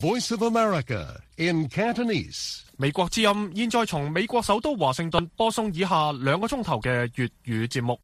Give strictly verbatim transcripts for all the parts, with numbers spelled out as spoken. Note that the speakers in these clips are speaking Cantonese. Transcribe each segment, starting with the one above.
Voice of America in Cantonese。 美國之音現在從美國首都華盛頓播送以下兩個鐘頭嘅粵語節目。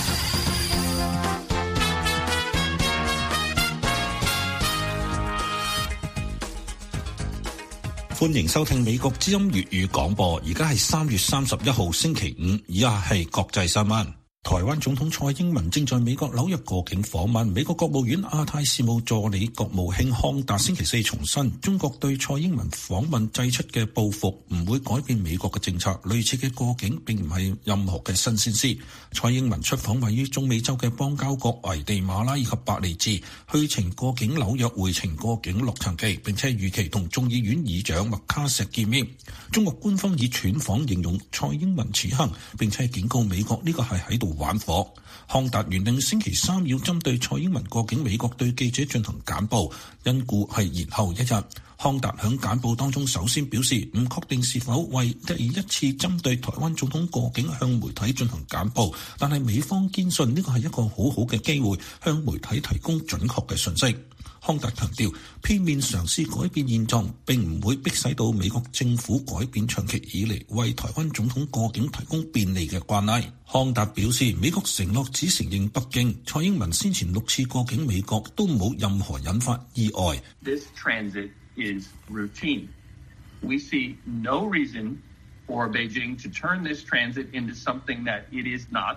歡迎收聽美國之音粵語廣播，而家係三月三十一號星期五，以下係國際新聞。台灣總統蔡英文正在美國紐約過境訪問，美國國務院亞太事務助理國務卿康達星期四重申，中國對蔡英文訪問祭出嘅報復唔會改變美國嘅政策，類似嘅過境並唔係任何嘅新鮮事。蔡英文出訪位於中美洲嘅邦交國危地馬拉以及伯利茲，去程過境紐約，回程過境洛杉磯，並且預期同眾議院議長麥卡錫見面。中國官方以竄訪形容蔡英文此行，並且警告美國呢個係喺度玩火。康達原定星期三要針對蔡英文過境美國對記者進行簡報，因故係延後一日。康達響簡報當中首先表示唔確定是否為第一次針對台灣總統過境向媒體進行簡報，但係美方堅信呢個係一個好好嘅機會向媒體提供準確嘅信息。康達強調，片面嘗試改變現狀並唔會迫使到美國政府改變長期以嚟為台灣總統過境提供便利嘅慣例。康達表示，美國承諾只承認北京，蔡英文先前六次過境美國都冇任何引發意外。 This transit is routine. We see no reason for Beijing to turn this transit into something that it is not,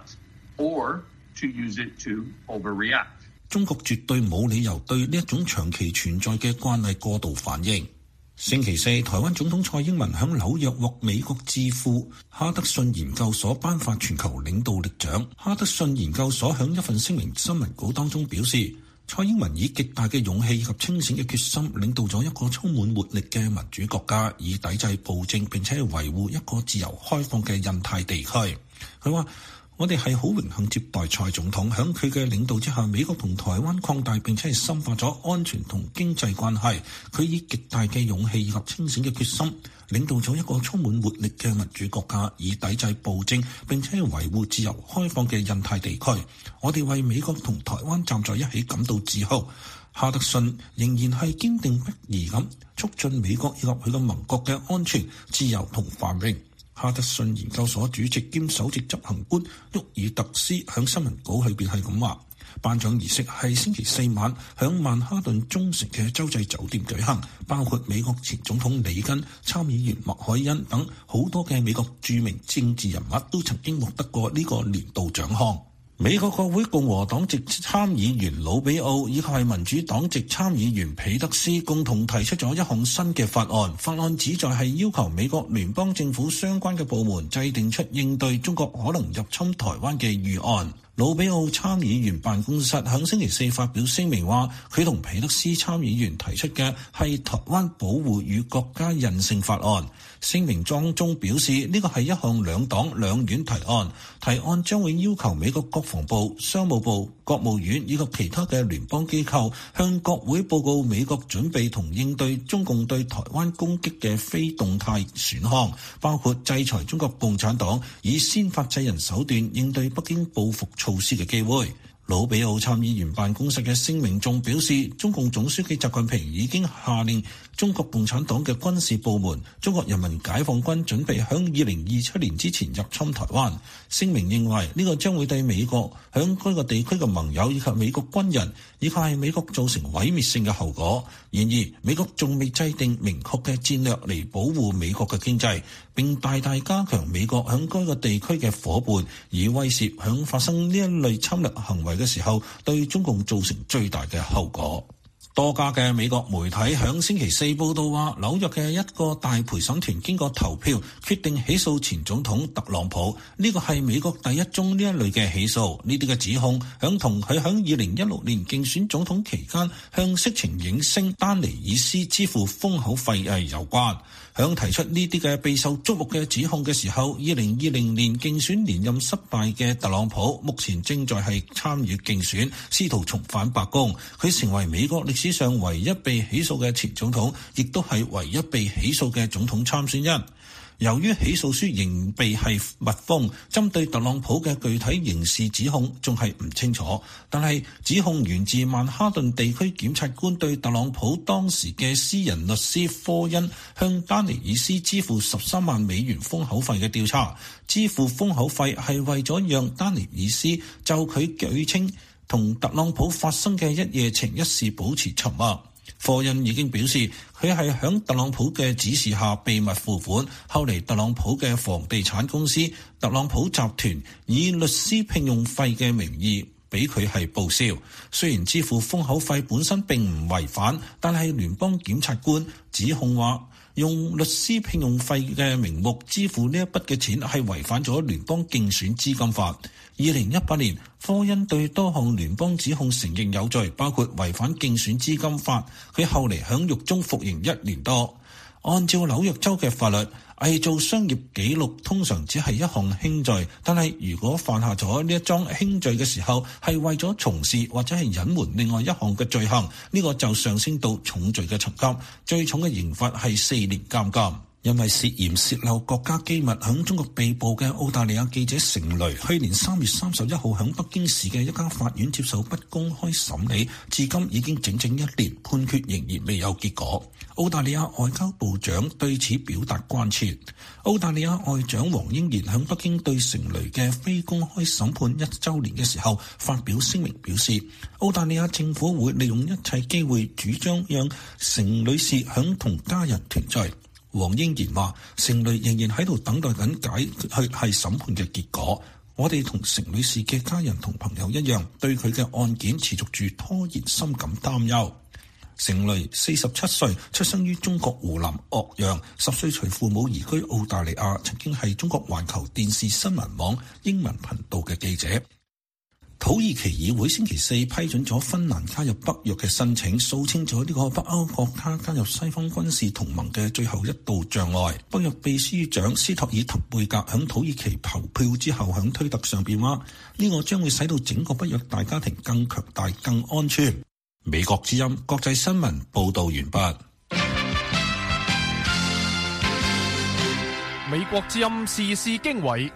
or to use it to overreact. 中國絕對冇理由對呢一種長期存在嘅慣例過度反應。星期四，台灣總統蔡英文喺紐約獲美國智庫哈德遜研究所頒發全球領導力獎。哈德遜研究所喺一份聲明新聞稿當中表示，蔡英文以極大嘅勇氣及清醒嘅決心，領導咗一個充滿活力嘅民主國家，以抵制暴政並且維護一個自由開放嘅印太地區。佢話，我哋係好榮幸接待蔡總統，喺佢嘅領導之下，美國同台灣擴大並且係深化咗安全同經濟關係。佢以極大嘅勇氣以及清醒嘅決心，領導咗一個充滿活力嘅民主國家，以抵制暴政並且係維護自由開放嘅印太地區。我哋為美國同台灣站在一起感到自豪。哈德遜仍然係堅定不移咁促進美國以及佢嘅盟國嘅安全、自由同繁榮。哈德遜研究所主席兼首席執行官沃爾特斯響新聞稿裏邊係咁話，頒獎儀式係星期四晚響曼哈頓中城嘅洲際酒店舉行，包括美國前總統里根、參議員麥凱恩等好多嘅美國著名政治人物都曾經獲得過呢個年度獎項。美國國會共和黨籍參議員魯比奧以及係民主黨籍參議員彼得斯共同提出咗一項新嘅法案，法案旨在係要求美國聯邦政府相關嘅部門制定出應對中國可能入侵台灣嘅預案。魯比奧參議員辦公室喺星期四發表聲明話，佢同彼得斯參議員提出嘅係台灣保護與國家韌性法案。聲明當中表示，呢個係一項兩黨兩院提案，提案將會要求美國國防部、商務部、國務院以及其他嘅聯邦機構向國會報告美國準備同應對中共對台灣攻擊嘅非動態選項，包括制裁中國共產黨，以先發制人手段應對北京報復措施嘅機會。魯比奧參議員辦公室嘅聲明仲表示，中共總書記習近平已經下令中國共產黨嘅軍事部門、中國人民解放軍準備響二零二七年之前入侵台灣。聲明認為呢個將會對美國響該個地區嘅盟友以及美國軍人以及係美國造成毀滅性嘅後果。然而，美國仲未制定明確嘅戰略嚟保護美國嘅經濟，並大大加強美國響該個地區嘅夥伴，以威懾響發生呢一類侵略行為嘅時候對中共造成最大嘅後果。多家嘅美國媒體響星期四報道話，紐約嘅一個大陪審團經過投票決定起訴前總統特朗普，呢個係美國第一宗呢一類嘅起訴。呢啲嘅指控響同佢響二零一六年競選總統期間向色情影星丹尼爾斯支付封口費係有關。響提出呢啲嘅備受矚目嘅指控嘅時候，二零二零年競選連任失敗嘅特朗普目前正在係參與競選，試圖重返白宮。佢成為美國歷史上唯一被起訴嘅前總統，亦都係唯一被起訴嘅總統參選人。 由於起訴書仍被係密封，針對特朗普嘅具體刑事指控仲係唔清楚，但係指控源自曼哈頓地區檢察官對特朗普當時嘅私人律師科恩向丹尼爾斯支付十三萬美元封口費嘅調查。支付封口費係為咗讓丹尼爾斯就佢舉稱同特朗普發生嘅一夜情一事保持沉默。科恩已經表示佢係響特朗普嘅指示下秘密付款，後嚟特朗普嘅房地產公司特朗普集團以律師聘用費嘅名義俾佢係報銷。雖然支付封口費本身並唔違反，但係聯邦檢察官指控話用律師聘用費嘅名目支付呢一筆嘅錢係違反咗聯邦競選資金法。二零一八年，科恩對多項聯邦指控承認有罪，包括違反競選資金法。佢後嚟響獄中服刑一年多。按照紐約州嘅法律，偽造商業記錄通常只係一項輕罪，但係如果犯下咗呢一樁輕罪嘅時候，係為咗從事或者係隱瞞另外一項嘅罪行，呢、這個就上升到重罪嘅層級，最重嘅刑罰係四年監禁。因為涉嫌洩漏國家機密響中國被捕嘅澳大利亞記者成蕾，去年三月三十一號響北京市嘅一家法院接受不公開審理，至今已經整整一年，判決仍然未有結果。澳大利亞外交部長對此表達關切。澳大利亞外長黃英賢響北京對成蕾嘅非公開審判一週年嘅時候發表聲明，表示澳大利亞政府會利用一切機會主張讓成女士響同家人團聚。黃英賢話：成蕾仍然喺度等待緊解去係審判嘅結果。我哋同成女士嘅家人同朋友一樣，對佢嘅案件持續住拖延，深感擔憂。成蕾四十七歲，出生於中國湖南岳陽，十歲隨父母移居澳大利亞，曾經係中國環球電視新聞網英文頻道嘅記者。土耳其議會星期四批准咗芬蘭加入北約嘅申請，掃清咗呢個北歐國家加入西方軍事同盟嘅最後一道障礙。北約秘書長斯托爾滕貝格響土耳其投票之後，響推特上邊話：呢個將會使到整個北約大家庭更強大、更安全。美國之音國際新聞報道完畢。 美國之音時事經緯。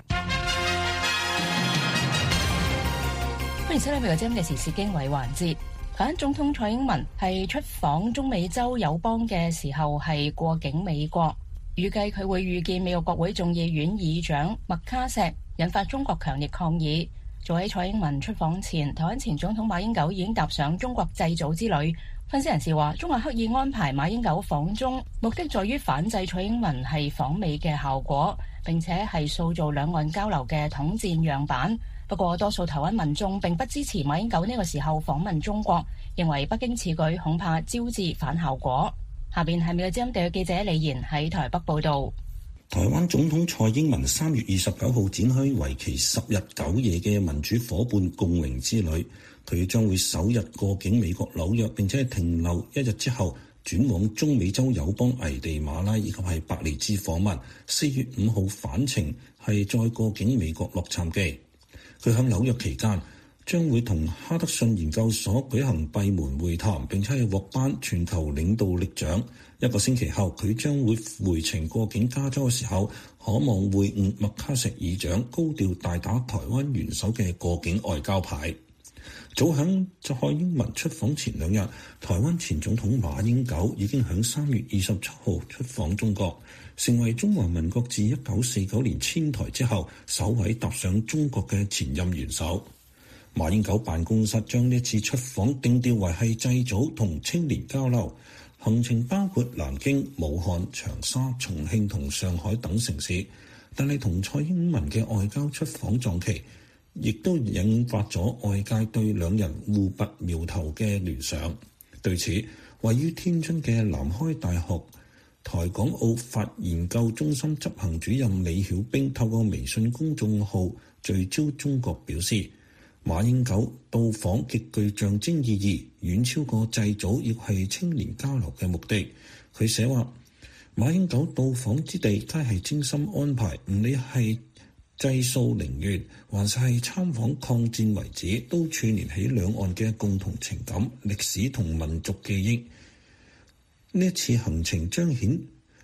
歡迎收睇美國之音嘅時事經緯環節。反總統蔡英文係出訪中美洲友邦嘅時候係過境美國，預計佢會遇見美國國會眾議院議長麥卡錫，引發中國強烈抗議。早喺蔡英文出訪前，台灣前總統馬英九已經踏上中國祭祖之旅。分析人士話，中國刻意安排馬英九訪中，目的在於反制蔡英文係訪美嘅效果，並且係塑造兩岸交流嘅統戰樣板。不過，多數台灣民眾並不支持馬英九呢個時候訪問中國，認為北京此舉恐怕招致反效果。下邊係美國之音地記者李賢喺台北報道。 台灣總統蔡英文三月二十九號展開為期十日九夜嘅民主夥伴共榮之旅，佢將會首日過境美國紐約，並且停留一日之後轉往中美洲友邦危地馬拉以及係伯利茲訪問。四月五號返程係再過境美國洛杉磯。佢喺紐約期間將會同哈德遜研究所舉行閉門會談，並且係獲頒全球領導力獎。一個星期後，佢將會回程過境加州嘅時候，可望會晤麥卡錫議長，高調大打台灣元首嘅過境外交牌。早喺蔡英文出訪前兩日，台灣前總統馬英九已經喺三月二十七號出訪中國，成為中華民國自一九四九年遷台之後首位踏上中國嘅前任元首。馬英九辦公室將呢次出訪定調為係祭祖同青年交流，行程包括南京、武漢、長沙、重慶同上海等城市，但係同蔡英文嘅外交出訪撞期，亦都引發咗外界對兩人互拔苗頭嘅聯想。對此，位於天津嘅南開大學台港澳法研究中心執行主任李曉冰透過微信公眾號聚焦中國表示，馬英九到訪極具象徵意義，遠超過祭祖亦係青年交流嘅目的。佢寫話，馬英九到訪之地皆係精心安排，唔理係祭掃陵園還是係參訪抗戰遺址，都串聯起兩岸嘅共同情感、歷史同民族記憶。呢一次行程彰顯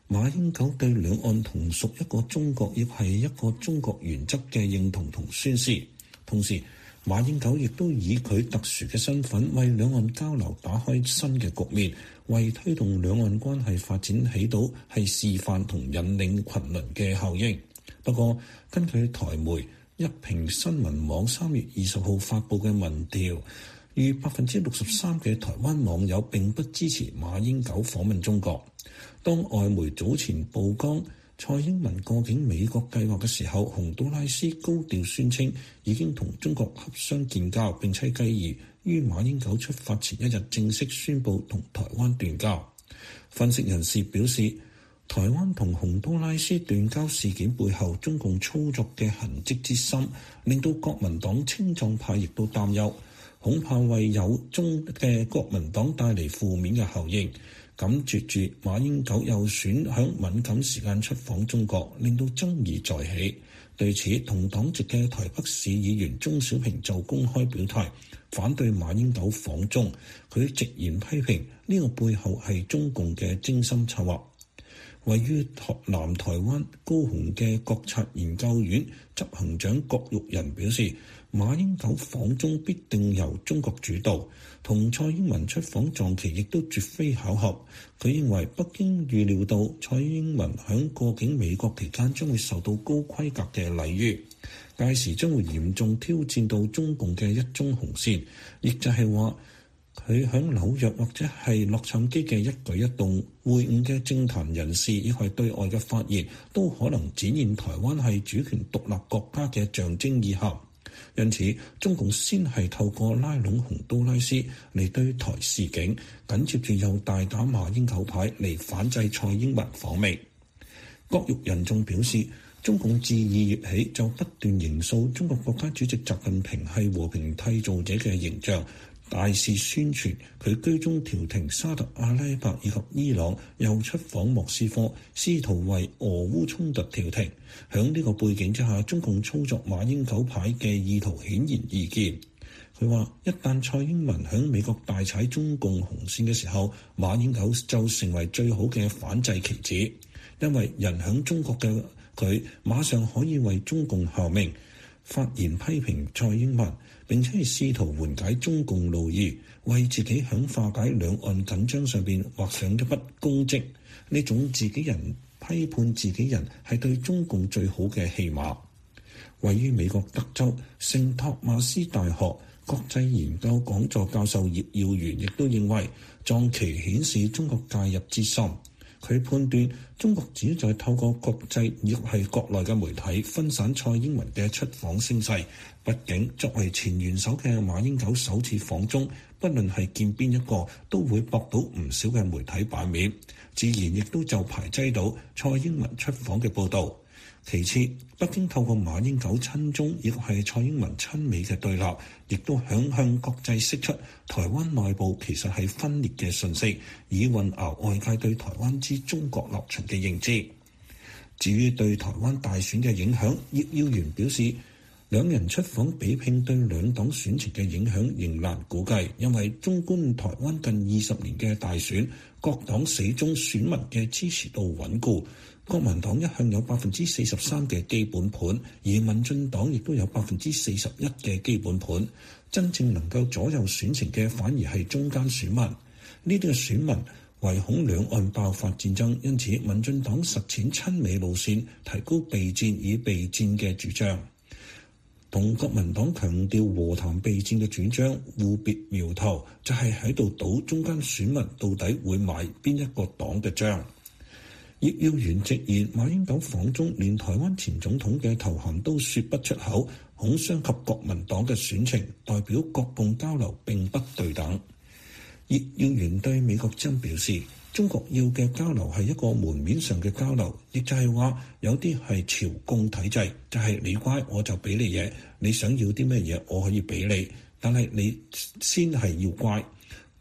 馬英九對兩岸同屬一個中國，亦係一個中國原則嘅認同同宣示。同時，馬英九亦都以佢特殊嘅身份，為兩岸交流打開新嘅局面，為推動兩岸關係發展起到係示範同引領群倫嘅效應。不過，根據台媒一平新聞網三月二十號發布嘅民調，逾百分之六十三嘅台灣網友並不支持馬英九訪問中國。當外媒早前曝光蔡英文過境美國計劃嘅時候，洪都拉斯高調宣稱已經同中國洽商建交，並且繼而於馬英九出發前一日正式宣布同台灣斷交。分析人士表示，台灣同洪都拉斯斷交事件背後中共操作嘅痕跡之深，令到國民黨青壯派亦都擔憂，恐怕為有中嘅國民黨帶嚟負面嘅效應。緊接住馬英九又選響敏感時間出訪中國，令到爭議再起。對此，同黨籍嘅台北市議員鍾小平就公開表態反對馬英九訪中，佢直言批評呢個背後係中共嘅精心策劃。位於南台灣高雄嘅國策研究院執行長郭玉仁表示，馬英九訪中必定由中國主導，同蔡英文出訪撞期亦都絕非巧合。佢認為北京預料到蔡英文響過境美國期間將會受到高規格嘅禮遇，屆時將會嚴重挑戰到中共嘅一中紅線，亦就係話佢響紐約或者係洛杉磯嘅一舉一動、會晤嘅政壇人士，亦係對外嘅發言，都可能展現台灣係主權獨立國家嘅象徵意涵。因此，中共先係透過拉攏洪都拉斯嚟對台示警，緊接住又大打馬英九牌嚟反制蔡英文訪美。郭玉仁仲表示，中共自二月起就不斷營造中國國家主席習近平係和平締造者嘅形象，大肆宣傳佢居中調停沙特阿拉伯以及伊朗，又出訪莫斯科，試圖為俄烏衝突調停。響呢個背景之下，中共操作馬英九牌嘅意圖顯然易見。佢話一旦蔡英文響美國大踩中共紅線嘅時候，馬英九就成為最好嘅反制棋子，因為人響中國嘅佢馬上可以為中共效命，發言批評蔡英文，並且係試圖緩解中共怒意，為自己響化解兩岸緊張上邊畫上一筆功績。呢種自己人批判自己人係對中共最好嘅戲碼。位於美國德州聖托馬斯大學國際研究講座教授葉耀元亦都認為，撞期顯示中國介入之深。佢判斷中國旨在透過國際亦係國內嘅媒體分散蔡英文嘅出訪聲勢。畢竟作為前元首嘅馬英九首次訪中，不論係見邊一個都會博到唔少嘅媒體版面，自然亦都就排擠到蔡英文出訪嘅報導。其次，北京透過馬英九親中亦係蔡英文親美嘅對立，亦都響向國際釋出台灣內部其實係分裂嘅訊息，以混淆外界對台灣之中國立場嘅認知。至於對台灣大選嘅影響，葉耀元表示，兩人出訪比拼對兩黨選情嘅影響仍難估計，因為綜觀台灣近二十年嘅大選，各黨死忠選民嘅支持度穩固。國民黨一向有百分之四十三嘅基本盤，而民進黨亦都有百分之四十一嘅基本盤。真正能夠左右選情嘅，反而係中間選民。呢啲嘅選民唯恐兩岸爆發戰爭，因此民進黨實踐親美路線，提高備戰與備戰嘅主張，同國民黨強調和談備戰嘅主張互別苗頭，就係喺度賭中間選民到底會買邊一個黨嘅帳。葉耀元直言，馬英九訪中連台灣前總統嘅頭銜都說不出口，恐傷及國民黨嘅選情，代表國共交流並不對等。葉耀元對美國針表示，中國要嘅交流係一個門面上嘅交流，亦就係話有啲係朝貢體制，就係、是、你乖我就俾你嘢，你想要啲咩嘢我可以俾你，但係你先係要乖。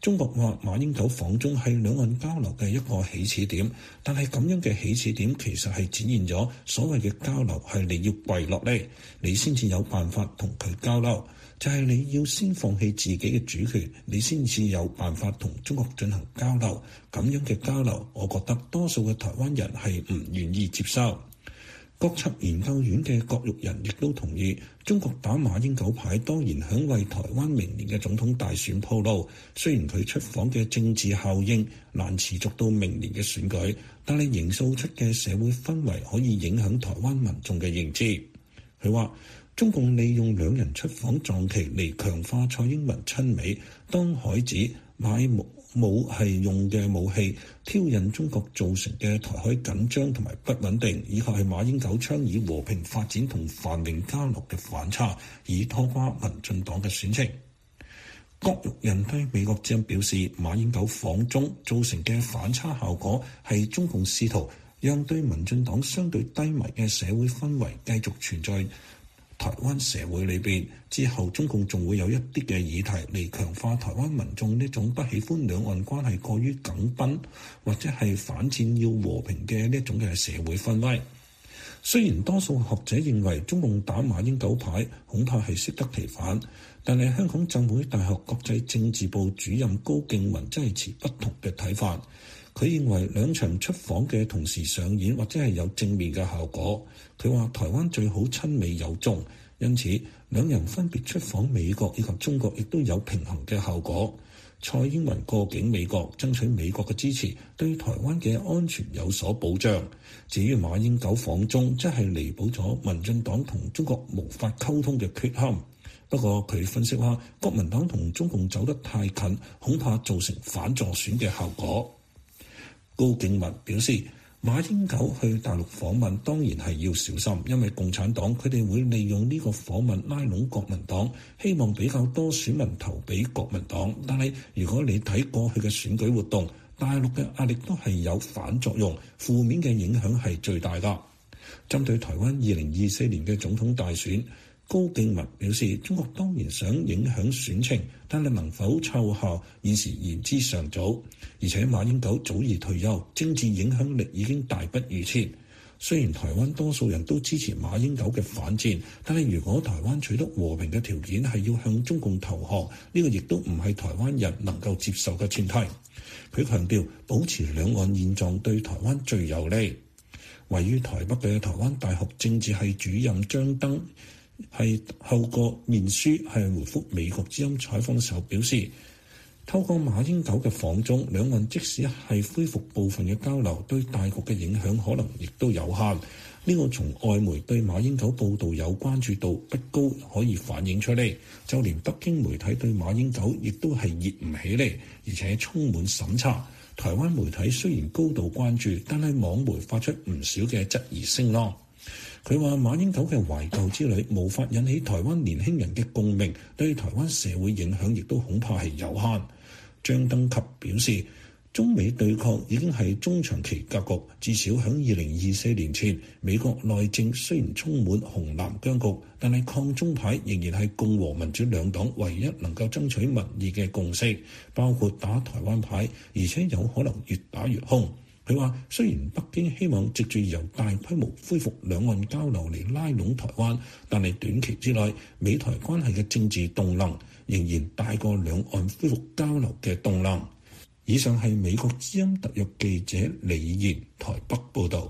中國話馬英九訪中係兩岸交流嘅一個起始點，但係咁樣嘅起始點其實係展現咗所謂嘅交流係你要跪落嚟，你先至有辦法同佢交流，就係你要先放棄自己嘅主權，你先至有辦法同中國進行交流。咁樣嘅交流，我覺得多數嘅台灣人係唔願意接受。國策研究院嘅郭玉仁亦都同意，中國打馬英九牌當然想為台灣明年嘅總統大選鋪路。雖然佢出訪嘅政治效應難持續到明年嘅選舉，但係營造出嘅社會氛圍可以影響台灣民眾嘅認知。佢話中共利用兩人出訪撞期嚟強化蔡英文親美，當海子買武武係用嘅武器，挑釁中國造成嘅台海緊張同埋不穩定，以及係馬英九倡議和平發展同繁榮交流嘅反差，以拖垮民進黨嘅選情。郭玉仁對美國之音表示，馬英九訪中造成嘅反差效果係中共試圖讓對民進黨相對低迷嘅社會氛圍繼續存在台灣社會裏邊，之後中共仲會有一啲嘅議題嚟強化台灣民眾呢種不喜歡兩岸關係過於緊繃，或者係反戰要和平嘅呢種嘅社會氛圍。雖然多數學者認為中共打馬英九牌恐怕係適得其反，但係香港浸會大學國際政治部主任高敬文真係持不同嘅睇法。佢認為兩場出訪嘅同時上演，或者係有正面嘅效果。佢話台灣最好親美有眾，因此兩人分別出訪美國以及中國，亦都有平衡嘅效果。蔡英文過境美國，爭取美國嘅支持，對台灣嘅安全有所保障。至於馬英九訪中，即係彌補咗民進黨同中國無法溝通嘅缺陷。不過佢分析話，國民黨同中共走得太近，恐怕造成反助選嘅效果。高敬文表示，馬英九去大陸訪問當然係要小心，因為共產黨佢哋會利用呢個訪問拉攏國民黨，希望比較多選民投俾國民黨。但係如果你睇過去嘅選舉活動，大陸嘅壓力都係有反作用，負面嘅影響係最大㗎。針對台灣二零二四年嘅總統大選，高敬文表示，中國當然想影響選情，但係能否奏效，現時言之尚早。而且馬英九早已退休，政治影響力已經大不如前。雖然台灣多數人都支持馬英九嘅反戰，但係如果台灣取得和平嘅條件係要向中共投降，呢個亦都唔係台灣人能夠接受嘅前提。佢強調，保持兩岸現狀對台灣最有利。位於台北嘅台灣大學政治系主任張登係透過面書係回覆美國之音採訪嘅時候表示，透過馬英九嘅訪中，兩岸即使係恢復部分嘅交流，對大局嘅影響可能亦都有限。呢個從外媒對馬英九報導有關注度不高可以反映出嚟。就連北京媒體對馬英九亦都係熱唔起嚟，而且充滿審查。台灣媒體雖然高度關注，但係網媒發出唔少嘅質疑聲浪。佢話馬英九嘅懷舊之旅無法引起台灣年輕人嘅共鳴，對台灣社會影響亦都恐怕係有限。張登及表示，中美對抗已經係中長期格局，至少響二零二四年前，美國內政雖然充滿紅藍僵局，但係抗中牌仍然係共和民主兩黨唯一能夠爭取民意嘅共識，包括打台灣牌，而且有可能越打越兇。佢話：雖然北京希望藉住由大規模恢復兩岸交流嚟拉攏台灣，但係短期之內，美台關係嘅政治動能仍然大過兩岸恢復交流嘅動能。以上係美國之音特約記者李賢台北報導。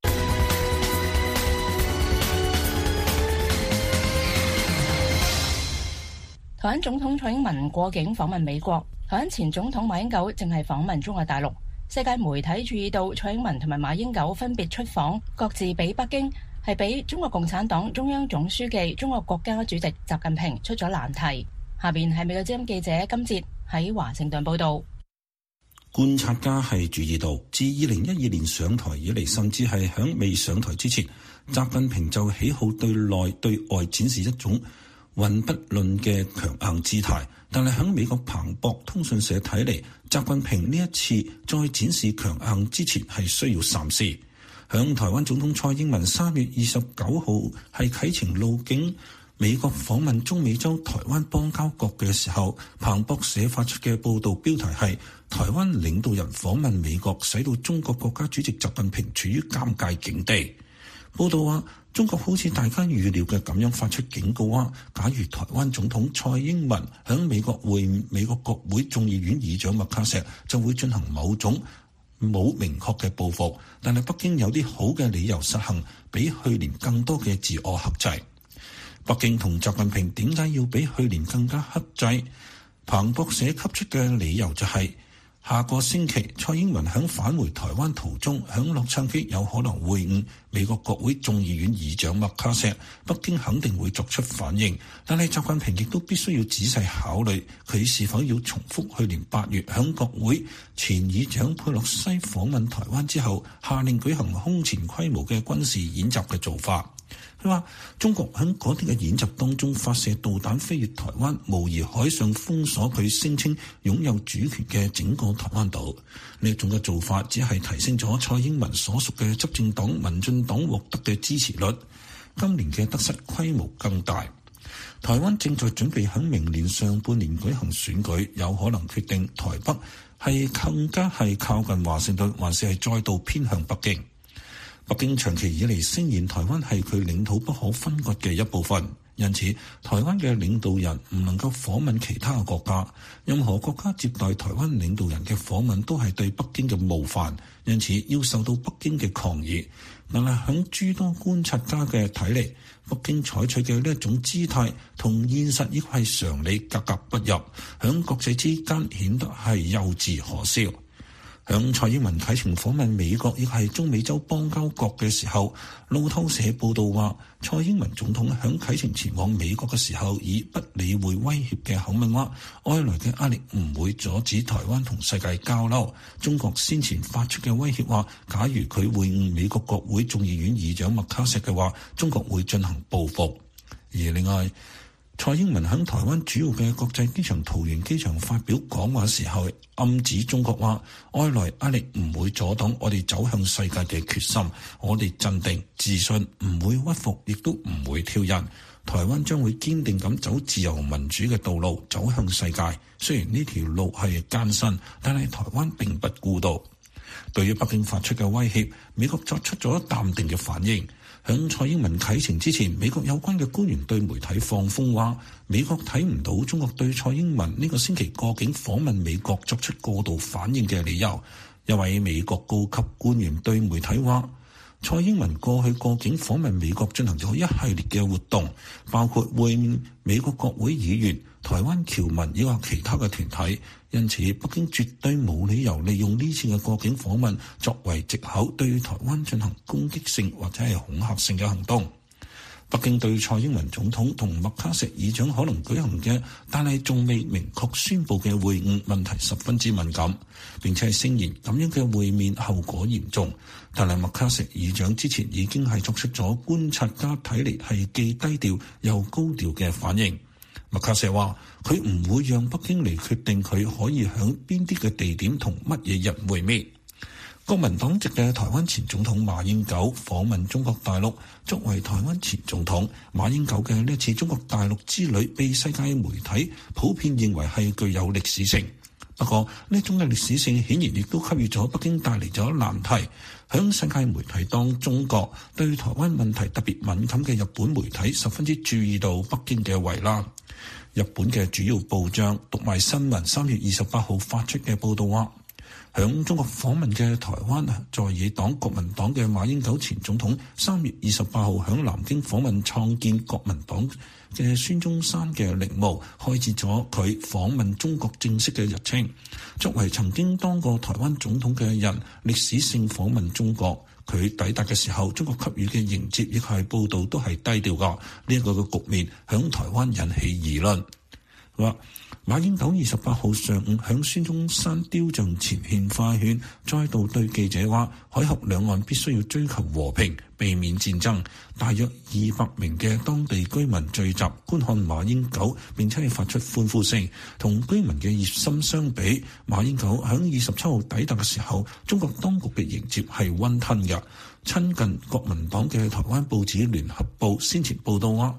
台灣總統蔡英文過境訪問美國，台灣前總統馬英九正係訪問中國大陸。世界媒體注意到蔡英文同埋馬英九分別出訪，各自俾北京係俾中國共產黨中央總書記、中國國家主席習近平出咗難題。下邊係美國之音記者金哲喺華盛頓報道。 觀察家係注意到，自二零一二年上台以嚟，甚至係響未上台之前，習近平就喜好對內對外展示一種混不論嘅強硬姿態。但係喺美國彭博通訊社睇嚟，習近平呢一次再展示強硬之前係需要三思。響台灣總統蔡英文三月二十九號係啟程路徑美國訪問中美洲台灣邦交國嘅時候，彭博社發出嘅報導標題係台灣領導人訪問美國，使到中國國家主席習近平處於尷尬境地。報道話，中國好似大家預料嘅咁樣發出警告啊，假如台灣總統蔡英文響美國會美國國會眾議院議長麥卡錫，就會進行某種冇明確嘅報復，但係北京有啲好嘅理由實行比去年更多嘅自我克制。北京同習近平點解要比去年更加克制？彭博社給出嘅理由就係、是下個星期，蔡英文響返回台灣途中，響洛杉磯有可能會晤美國國會眾議院議長麥卡錫，北京肯定會作出反應，但係習近平亦都必須要仔細考慮佢是否要重複去年八月響國會前議長佩洛西訪問台灣之後，下令舉行空前規模嘅軍事演習嘅做法。佢話中國喺嗰啲嘅演習當中發射導彈飛越台灣，無疑海上封鎖佢聲稱擁有主權嘅整個台灣島。呢一種嘅做法只係提升咗蔡英文所屬嘅執政黨民進黨獲得嘅支持率，今年嘅得失規模更大。台灣正在準備喺明年上半年舉行選舉，有可能決定台北係更加係靠近華盛頓，還是係再度偏向北京。北京長期以嚟聲言台灣係佢領土不可分割嘅一部分，因此台灣嘅領導人唔能夠訪問其他嘅國家。任何國家接待台灣領導人嘅訪問都係對北京嘅冒犯，因此要受到北京嘅抗議。但係響諸多觀察家嘅睇嚟，北京採取嘅呢一種姿態同現實亦係常理格格不入，響國際之間顯得係幼稚可笑。響蔡英文啟程訪問美國，亦係中美洲邦交國嘅時候，路透社報道話，蔡英文總統響啟程前往美國嘅時候，以不理會威脅嘅口吻話，外來嘅壓力唔會阻止台灣同世界交流。中國先前發出嘅威脅話，假如佢會晤美國國會眾議院議長麥卡錫嘅話，中國會進行報復。而另外，蔡英文喺台灣主要嘅國際機場桃園機場發表講話時候，暗指中國話外來壓力唔會阻擋我哋走向世界嘅決心，我哋鎮定自信，唔會屈服，亦都唔會挑釁。台灣將會堅定咁走自由民主嘅道路，走向世界。雖然呢條路係艱辛，但係台灣並不孤獨。對於北京發出嘅威脅，美國作出咗淡定嘅反應。響蔡英文啟程之前，美國有關嘅官員對媒體放風話，美國睇唔到中國對蔡英文呢個星期過境訪問美國作出過度反應嘅理由。一位美國高級官員對媒體話，蔡英文過去過境訪問美國進行咗一系列嘅活動，包括會面美國國會議員、台灣僑民以及其他嘅團體，因此北京絕對冇理由利用呢次嘅過境訪問作為藉口對台灣進行攻擊性或者係恐嚇性嘅行動。北京對蔡英文總統同麥卡錫議長可能舉行嘅，但係仲未明確宣佈嘅會晤問題十分之敏感，並且係聲言咁樣嘅會面後果嚴重。但係麥卡錫議長之前已經係作出咗觀察家睇嚟係既低調又高調嘅反應。麥卡錫話佢唔會讓北京嚟決定佢可以響邊啲嘅地點同乜嘢人會面。國民黨籍嘅台灣前總統馬英九訪問中國大陸，作為台灣前總統，馬英九嘅呢次中國大陸之旅被世界媒體普遍認為係具有歷史性。不過呢種嘅歷史性顯然亦都給予咗北京帶嚟咗難題。響世界媒體當中國對台灣問題特別敏感嘅日本媒體十分之注意到北京嘅圍欄。日本嘅主要報章讀賣新聞三月二十八號發出嘅報道話，響中國訪問嘅台灣在野黨國民黨嘅馬英九前總統三月二十八號響南京訪問創建國民黨嘅孫中山嘅陵墓，開始咗佢訪問中國正式嘅日程。作為曾經當過台灣總統嘅人，歷史性訪問中國，佢抵達嘅時候，中國給予嘅迎接亦係報道都係低調噶。呢、這、一個嘅局面響台灣引起議論。話馬英九二十八號上午響孫中山雕像前獻花圈，再度對記者話：海峽兩岸必須要追求和平，避免戰爭。大約二百名嘅當地居民聚集觀看馬英九，並且係發出歡呼聲。同居民嘅熱心相比，馬英九響二十七號抵達嘅時候，中國當局嘅迎接係溫吞嘅。親近國民黨嘅台灣報紙聯合報先前報道話，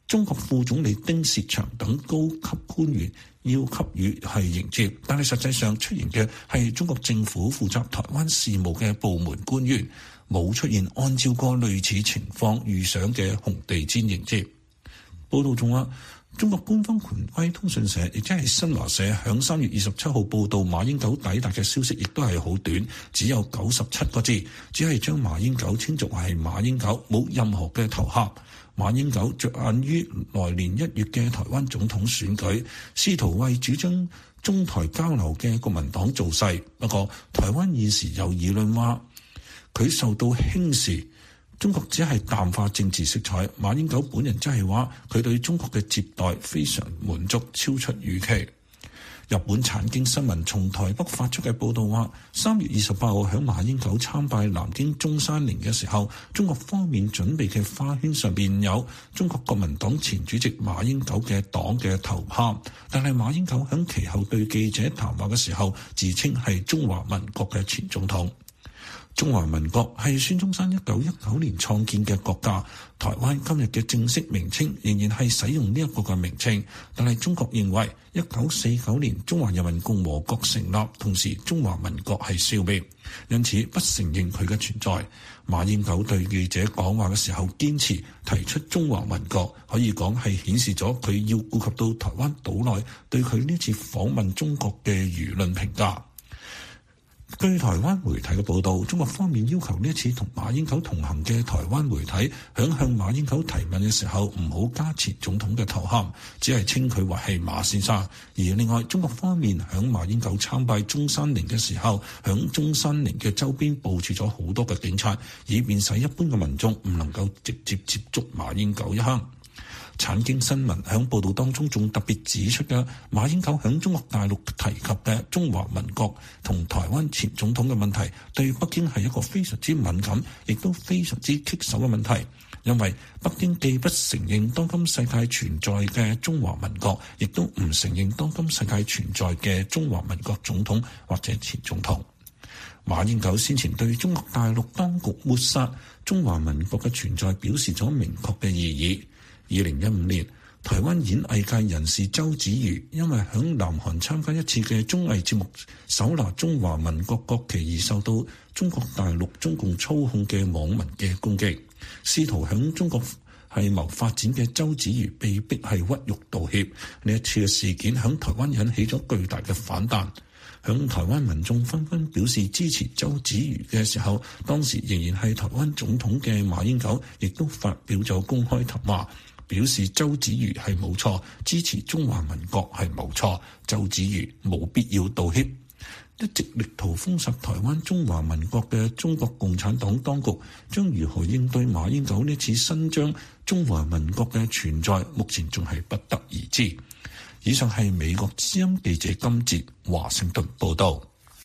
中國副總理丁薛祥等高級官員要給予係迎接，但係實際上出現嘅係中國政府負責台灣事務嘅部門官員，冇出現按照過類似情況預想嘅紅地毯迎接。報道仲話，中國官方權威通訊社，亦即係新華社，響三月二十七號報道馬英九抵達嘅消息，亦都係好短，只有九十七個字，只係將馬英九稱作係馬英九，冇任何嘅頭銜。馬英九着眼於來年一月嘅台灣總統選舉，試圖為主張中台交流嘅國民黨造勢。不過，台灣現時有議論話佢受到輕視，中國只係淡化政治色彩。馬英九本人真係話佢對中國嘅接待非常滿足，超出預期。日本產經新聞從台北發出嘅報道話，三月二十八號響馬英九參拜南京中山陵嘅時候，中國方面準備嘅花圈上邊有中國國民黨前主席馬英九嘅黨嘅頭銜，但係馬英九響其後對記者談話嘅時候，自稱係中華民國嘅前總統。中華民國係孫中山一九一九年創建嘅國家，台灣今日嘅正式名稱仍然係使用呢一個嘅名稱，但係中國認為一九四九年中華人民共和國成立，同時中華民國係消滅，因此不承認佢嘅存在。馬英九對記者講話嘅時候堅持提出中華民國，可以講係顯示咗佢要顧及到台灣島內對佢呢次訪問中國嘅輿論評價。據台灣媒體嘅報道，中國方面要求呢一次同馬英九同行嘅台灣媒體響向馬英九提問嘅時候，唔好加前總統嘅頭銜，只係稱佢為係馬先生。而另外，中國方面響馬英九參拜中山陵嘅時候，響中山陵嘅周邊部署咗好多嘅警察，以便使一般嘅民眾唔能夠直接接觸馬英九一行。產經新聞響報道當中仲特別指出嘅，馬英九響中國大陸提及嘅中華民國同台灣前總統嘅問題，對北京係一個非常之敏感，亦都非常之棘手嘅問題。因為北京既不承認當今世界存在嘅中華民國，亦都唔承認當今世界存在嘅中華民國總統或者前總統。馬英九先前對中國大陸當局抹殺中華民國嘅存在表示咗明確嘅異議。二零一五年，台灣演藝界人士周子瑜因為響南韓參加一次嘅綜藝節目手拿中華民國國旗而受到中國大陸中共操控嘅網民嘅攻擊，試圖響中國係謀發展嘅周子瑜被逼係屈辱道歉。呢一次嘅事件響台灣引起咗巨大嘅反彈，響台灣民眾紛紛表示支持周子瑜嘅時候，當時仍然係台灣總統嘅馬英九亦都發表咗公開談話，表示周子瑜係冇錯，支持中華民國係冇錯，周子瑜冇必要道歉。一直力圖封殺台灣中華民國嘅中國共產黨當局將如何應對馬英九呢次伸張中華民國嘅存在，目前仲係不得而知。以上係美國之音記者金哲華盛頓報道。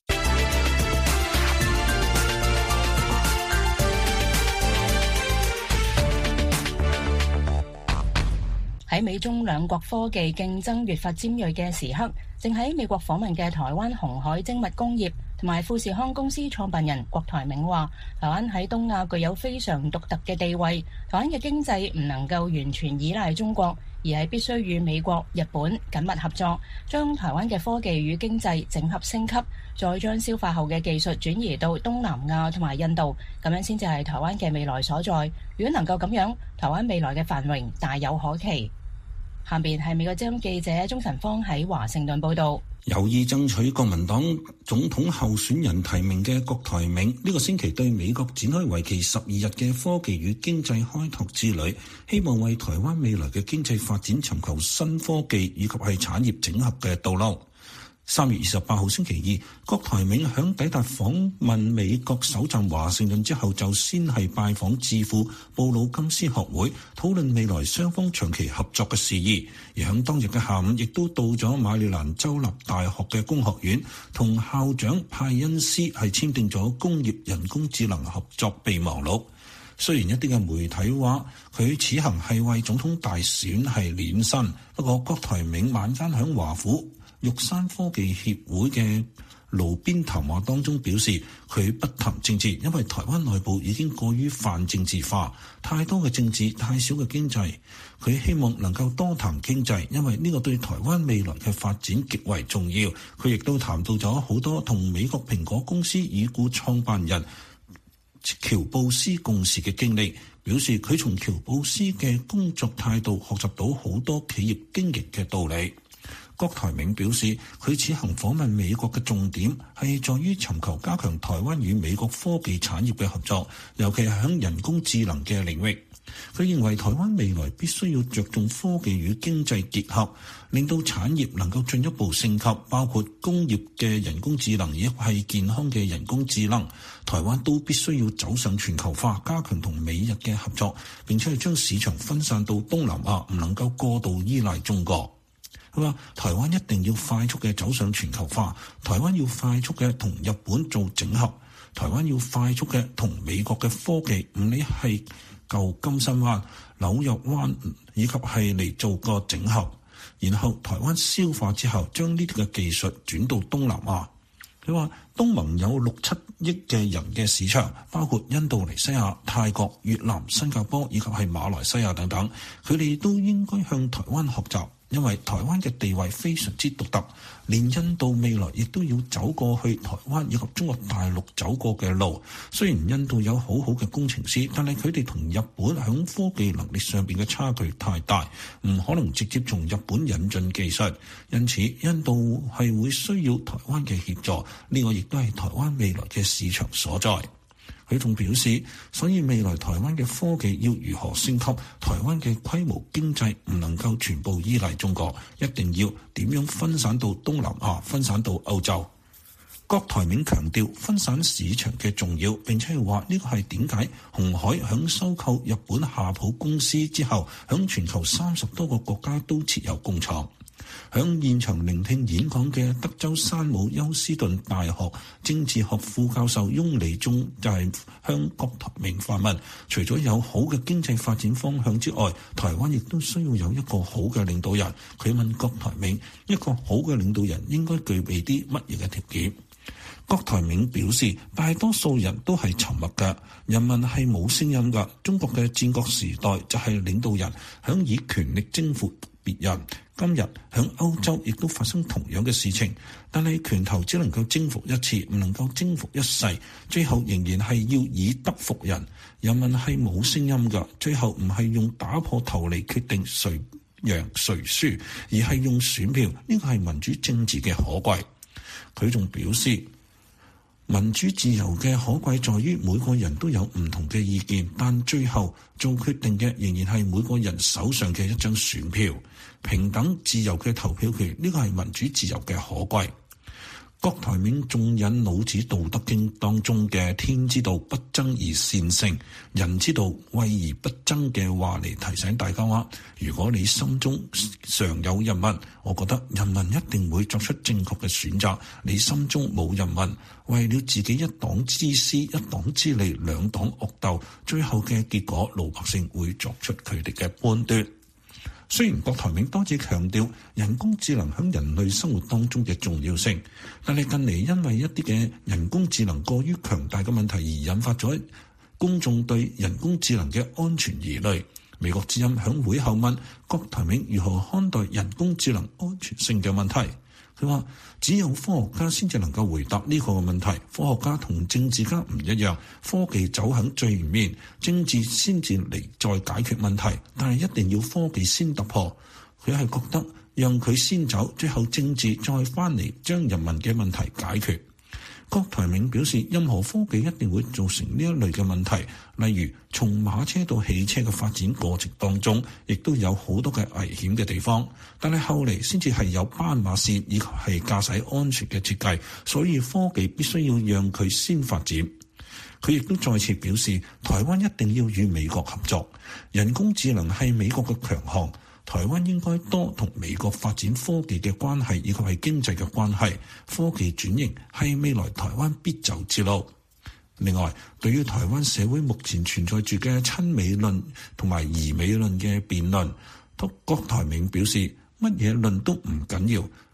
喺美中兩國科技競爭越發尖銳嘅時刻，正喺美國訪問嘅台灣鴻海精密工業同埋富士康公司創辦人郭台銘話，台灣喺東亞具有非常獨特嘅地位，台灣嘅經濟唔能夠完全依賴中國，而係必須與美國、日本緊密合作，將台灣嘅科技與經濟整合升級，再將消化後嘅技術轉移到東南亞同埋印度，咁樣先至係台灣嘅未來所在。如果能夠咁樣，台灣未來嘅繁榮大有可期。下邊係美國之音記者鍾晨芳喺華盛頓報道。 有意爭取國民黨總統候選人提名嘅郭台銘呢個星期對美國展開為期十二日嘅科技與經濟開拓之旅，希望為台灣未來嘅經濟發展尋求新科技以及係產業整合嘅道路。三月二十八號星期二，郭台銘響抵達訪問美國首站華盛頓之後，就先係拜訪智庫布魯金斯學會，討論未來雙方長期合作嘅事宜。而響當日嘅下午，亦都到咗馬里蘭州立大學嘅工學院，同校長派恩斯係簽訂咗工業人工智能合作備忘錄。雖然一啲嘅媒體話佢此行係為總統大選係練身，不過郭台銘晚間響華府玉山科技協會嘅爐邊談話當中表示，佢不談政治，因為台灣內部已經過於泛政治化，太多嘅政治，太少嘅經濟。佢希望能夠多談經濟，因為呢個對台灣未來嘅發展極為重要。佢亦都談到咗好多同美國蘋果公司已故創辦人喬布斯共事嘅經歷，表示佢從喬布斯嘅工作態度學習到好多企業經營嘅道理。郭台銘表示，佢此行訪問美國嘅重點係在於尋求加強台灣與美國科技產業嘅合作，尤其係喺人工智能嘅領域。佢認為台灣未來必須要着重科技與經濟結合，令到產業能夠進一步升級，包括工業嘅人工智能，亦係健康嘅人工智能。台灣都必須要走上全球化，加強同美日嘅合作，並且係將市場分散到東南亞，唔能夠過度依賴中國。佢話台灣一定要快速嘅走上全球化，台灣要快速嘅同日本做整合，台灣要快速嘅同美國嘅科技，唔理係舊金山灣、紐約灣以及係嚟做個整合，然後台灣消化之後，將呢啲嘅技術轉到東南亞。佢話東盟有六七億嘅人嘅市場，包括印度尼西亞、泰國、越南、新加坡以及係馬來西亞等等，佢哋都應該向台灣學習。因為台灣嘅地位非常之獨特，連印度未來亦都要走過去台灣以及中國大陸走過嘅路。雖然印度有好好嘅工程師，但係佢哋同日本喺科技能力上邊嘅差距太大，唔可能直接從日本引進技術。因此，印度係會需要台灣嘅協助，呢個亦都係台灣未來嘅市場所在。佢仲表示，所以未來台灣嘅科技要如何升級，台灣嘅規模經濟唔能夠全部依賴中國，一定要點樣分散到東南亞，分散到歐洲。郭台銘強調分散市場嘅重要，並且係話呢個係點解鴻海響收購日本夏普公司之後，響全球三十多個國家都設有工廠。響現場聆聽演講嘅德州山姆休斯頓大學政治學副教授翁理中就係向郭台銘發問，除咗有好嘅經濟發展方向之外，台灣亦都需要有一個好嘅領導人。佢問郭台銘，一個好嘅領導人應該具備啲乜嘢嘅條件？郭台銘表示，大多數人都係沉默嘅，人民係冇聲音嘅。中國嘅戰國時代就係領導人響以權力征服別人，今日響歐洲亦都發生同樣嘅事情，但係拳頭只能夠征服一次，唔能夠征服一世，最後仍然係要以德服人。人民係冇聲音嘅，最後唔係用打破頭嚟決定誰贏誰輸，而係用選票，呢個係民主政治嘅可貴。佢仲表示，民主自由嘅可貴在於每個人都有唔同嘅意見，但最後做決定嘅仍然係每個人手上嘅一張選票。平等自由嘅投票權，呢個係民主自由嘅可貴。郭台銘仲引老子道德經當中嘅天之道不爭而善勝，人之道畏而不爭嘅話嚟提醒大家話，如果你心中常有人民，我覺得人民一定會作出正確嘅選擇。你心中冇人民，為了自己一黨之私、一黨之利，兩黨惡鬥，最後嘅結果老百姓會作出佢哋嘅判斷。雖然郭台銘多次強調人工智能喺人類生活當中嘅重要性，但係近嚟因為一啲嘅人工智能過於強大嘅問題而引發咗公眾對人工智能嘅安全疑慮。美國之音響會後問郭台銘如何看待人工智能安全性嘅問題。佢話只有科學家先至能夠回答呢個問題，科學家同政治家唔一樣，科技走喺最前面，政治先至嚟再解決問題，但係一定要科技先突破。佢係覺得讓佢先走，最後政治再翻嚟將人民嘅問題解決。郭台銘表示，任何科技一定會造成呢一類嘅問題，例如從馬車到汽車嘅發展過程當中，亦都有好多嘅危險嘅地方。但係後嚟先至係有斑馬線以及係駕駛安全嘅設計，所以科技必須要讓佢先發展。佢亦都再次表示，台灣一定要與美國合作，人工智能係美國嘅強項。台灣應該多同美國發展科技嘅關係，以及係經濟嘅關係。科技轉型係未來台灣必走之路。另外，對於台灣社會目前存在住嘅親美論同埋疑美論嘅辯論，郭台銘表示，乜嘢論都唔緊要，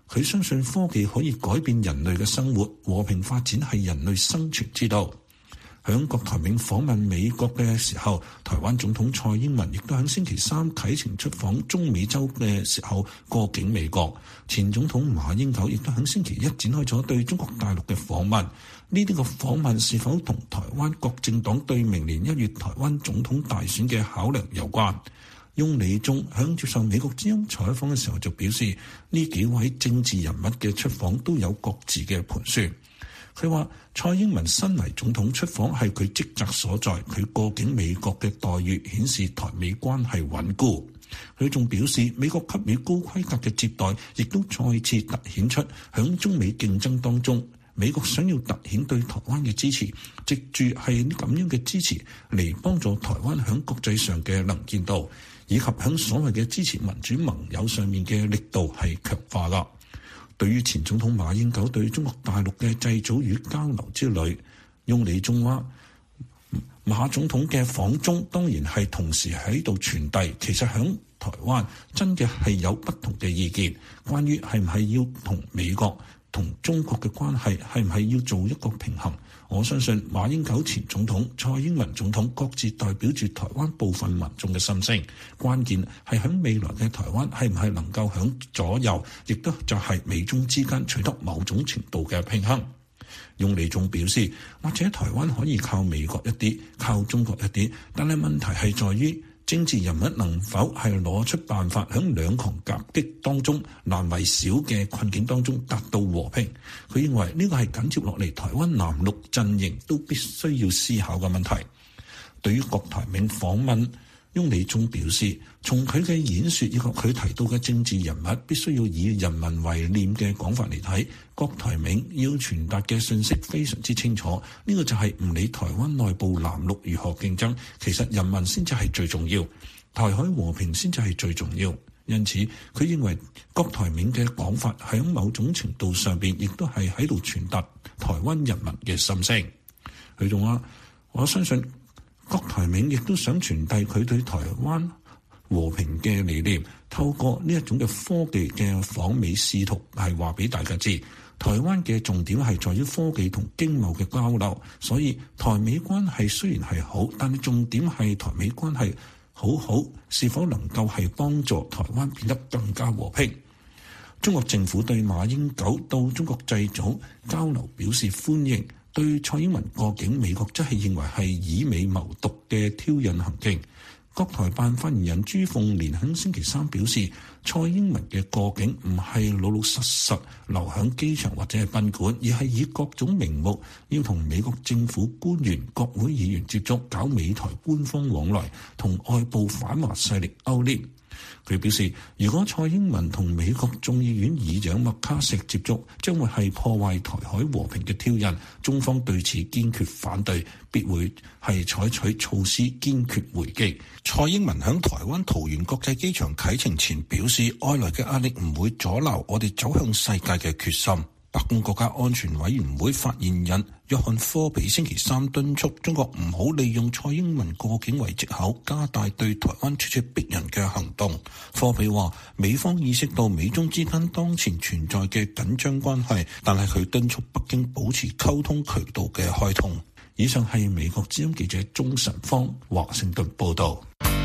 佢相信科技可以改變人類嘅生活，和平發展係人類生存之道。響郭台銘訪問美國嘅時候，台灣總統蔡英文亦都喺星期三啟程出訪中美洲嘅時候過境美國。前總統馬英九亦都喺星期一展開咗對中國大陸嘅訪問。呢啲個訪問是否同台灣各政黨對明年一月台灣總統大選嘅考量有關？翁理忠響接受美國之音採訪嘅時候就表示，呢幾位政治人物嘅出訪都有各自嘅盤算。佢話蔡英文身為總統出訪係佢職責所在，佢過境美國嘅待遇顯示台美關係穩固。佢仲表示，美國給予高規格嘅接待，亦都再次凸顯出響中美競爭當中，美國想要凸顯對台灣嘅支持，藉住係咁樣嘅支持嚟幫助台灣響國際上嘅能見度，以及響所謂嘅支持民主盟友上面嘅力度係強化啦。對於前總統馬英九對中國大陸嘅祭祖與交流之旅，翁理忠話馬總統嘅訪中當然係同時喺度傳遞，其實響台灣真嘅係有不同嘅意見，關於係唔係要同美國同中國嘅關係係唔係要做一個平衡。我相信馬英九前總統、蔡英文總統各自代表住台灣部分民眾嘅心聲，關鍵係喺未來嘅台灣係唔係能夠響左右，亦都就係美中之間取得某種程度嘅平衡。翁理忠表示，或者台灣可以靠美國一啲，靠中國一啲，但係問題係在於政治人物能否係攞出辦法喺兩強夾擊當中難為小嘅困境當中達到和平。佢認為呢個係緊接落嚟台灣南陸陣營都必須要思考嘅問題。對於郭台銘訪問，翁理忠表示，從佢嘅演說以及佢提到嘅政治人物必須要以人民為念嘅講法嚟睇，郭台銘要傳達嘅信息非常之清楚。呢個就係唔理台灣內部藍綠如何競爭，其實人民先至係最重要，台海和平先至係最重要。因此，佢認為郭台銘嘅講法喺某種程度上邊，亦都係喺度傳達台灣人民嘅心聲。佢仲話：我相信郭台銘亦都想傳遞佢對台灣和平嘅理念，透過呢一種嘅科技嘅訪美試圖係話俾大家知，台灣嘅重點係在於科技同經貿嘅交流，所以台美關係雖然係好，但係重點係台美關係好好，是否能夠係幫助台灣變得更加和平。中國政府對馬英九到中國祭祖交流表示歡迎，對蔡英文過境美國則係認為係以美謀獨嘅挑釁行徑。國台辦發言人朱鳳蓮喺星期三表示，蔡英文嘅過境唔係老老實實留響機場或者係賓館，而係以各種名目要同美國政府官員、國會議員接觸，搞美台官方往來，同外部反華勢力勾連。佢表示，如果蔡英文同美國眾議院議長麥卡錫接觸，將會係破壞台海和平嘅挑釁，中方對此堅決反對，必會係採取措施堅決回擊。 蔡英文響台灣桃園國際機場啟程前表示，外來嘅壓力唔會阻撓我哋走向世界嘅決心。白宮國家安全委員會發言人約翰科比星期三敦促中國唔好利用蔡英文過境為藉口，加大對台灣咄咄逼人嘅行動。科比話，美方意識到美中之間當前存在嘅緊張關係，但係佢敦促北京保持溝通渠道嘅開通。以上係美國之音記者鍾晨芳華盛頓報道。